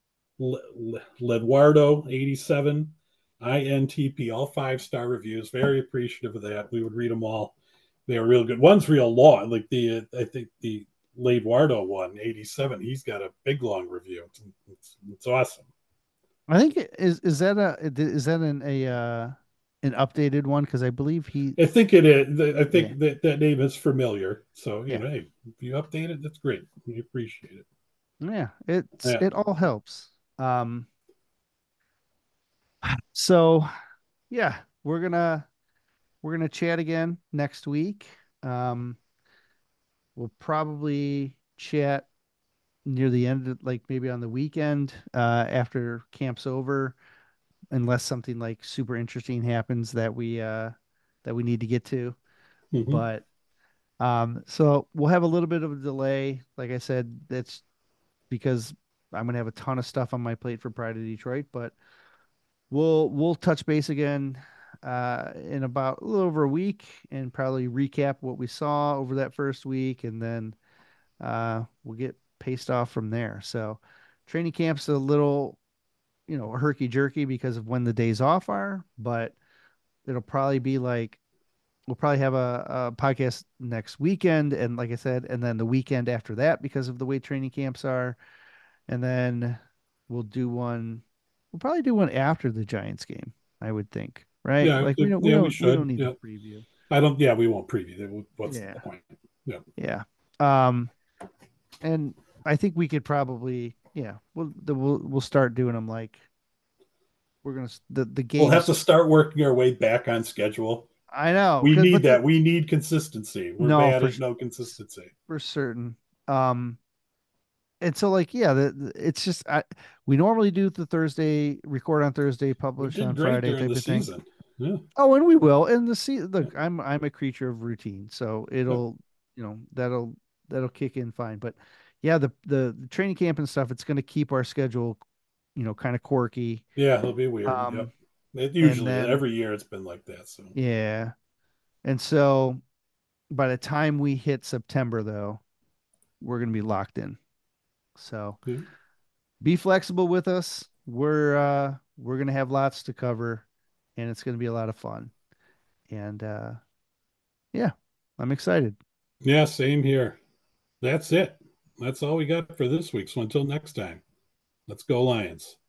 Ledwardo 87, INTP, all 5-star reviews. Very appreciative of that. We would read them all. They're real good. One's real long, like I think the Ledwardo one, 87. He's got a big long review. It's awesome. I think is that an updated one because I believe he I think it is. I yeah think that name is familiar. So, yeah hey, if you update it, that's great. We appreciate it. yeah Yeah. it all helps. Um, so yeah, we're gonna chat again next week. Um, we'll probably chat near the end, like maybe on the weekend, after camp's over, unless something like super interesting happens that we need to get to. Hmm. But so we'll have a little bit of a delay. Like I said, that's because I'm gonna have a ton of stuff on my plate for Pride of Detroit, but we'll touch base again in about a little over a week and probably recap what we saw over that first week, and then we'll get paced off from there. So training camp's a little, herky jerky because of when the days off are, but it'll probably be like we'll probably have a podcast next weekend, and like I said, and then the weekend after that because of the way training camps are, and then we'll do one. We'll probably do one after the Giants game, I would think, right? Yeah. Like we don't we Yeah, we don't we should. don't need to Yeah. preview. I don't, yeah, we won't preview that. What's the Yeah, point? Yeah. yeah. Um, and I think we could probably, yeah, we'll start doing them like we're gonna the We'll have to games. start working our way back on schedule. I know, We need but that. We need consistency. We're no, bad for at no consistency. for certain. Um, and so like yeah, it's just we normally do the Thursday, record on Thursday, We publish did on great Friday during type the of thing. season. Yeah. Oh, and we will. And look, I'm a creature of routine, so Yep. it'll that'll kick in fine. But yeah, the training camp and stuff, it's going to keep our schedule, kind of quirky. Yeah, it'll be weird. Yep. Um, It and usually then every year it's been like that. So yeah, and so by the time we hit September, though, we're going to be locked in. So yeah. be flexible with us. We're going to have lots to cover, and it's going to be a lot of fun. And yeah, I'm excited. Yeah, same here. That's it. That's all we got for this week. So until next time. Let's go Lions.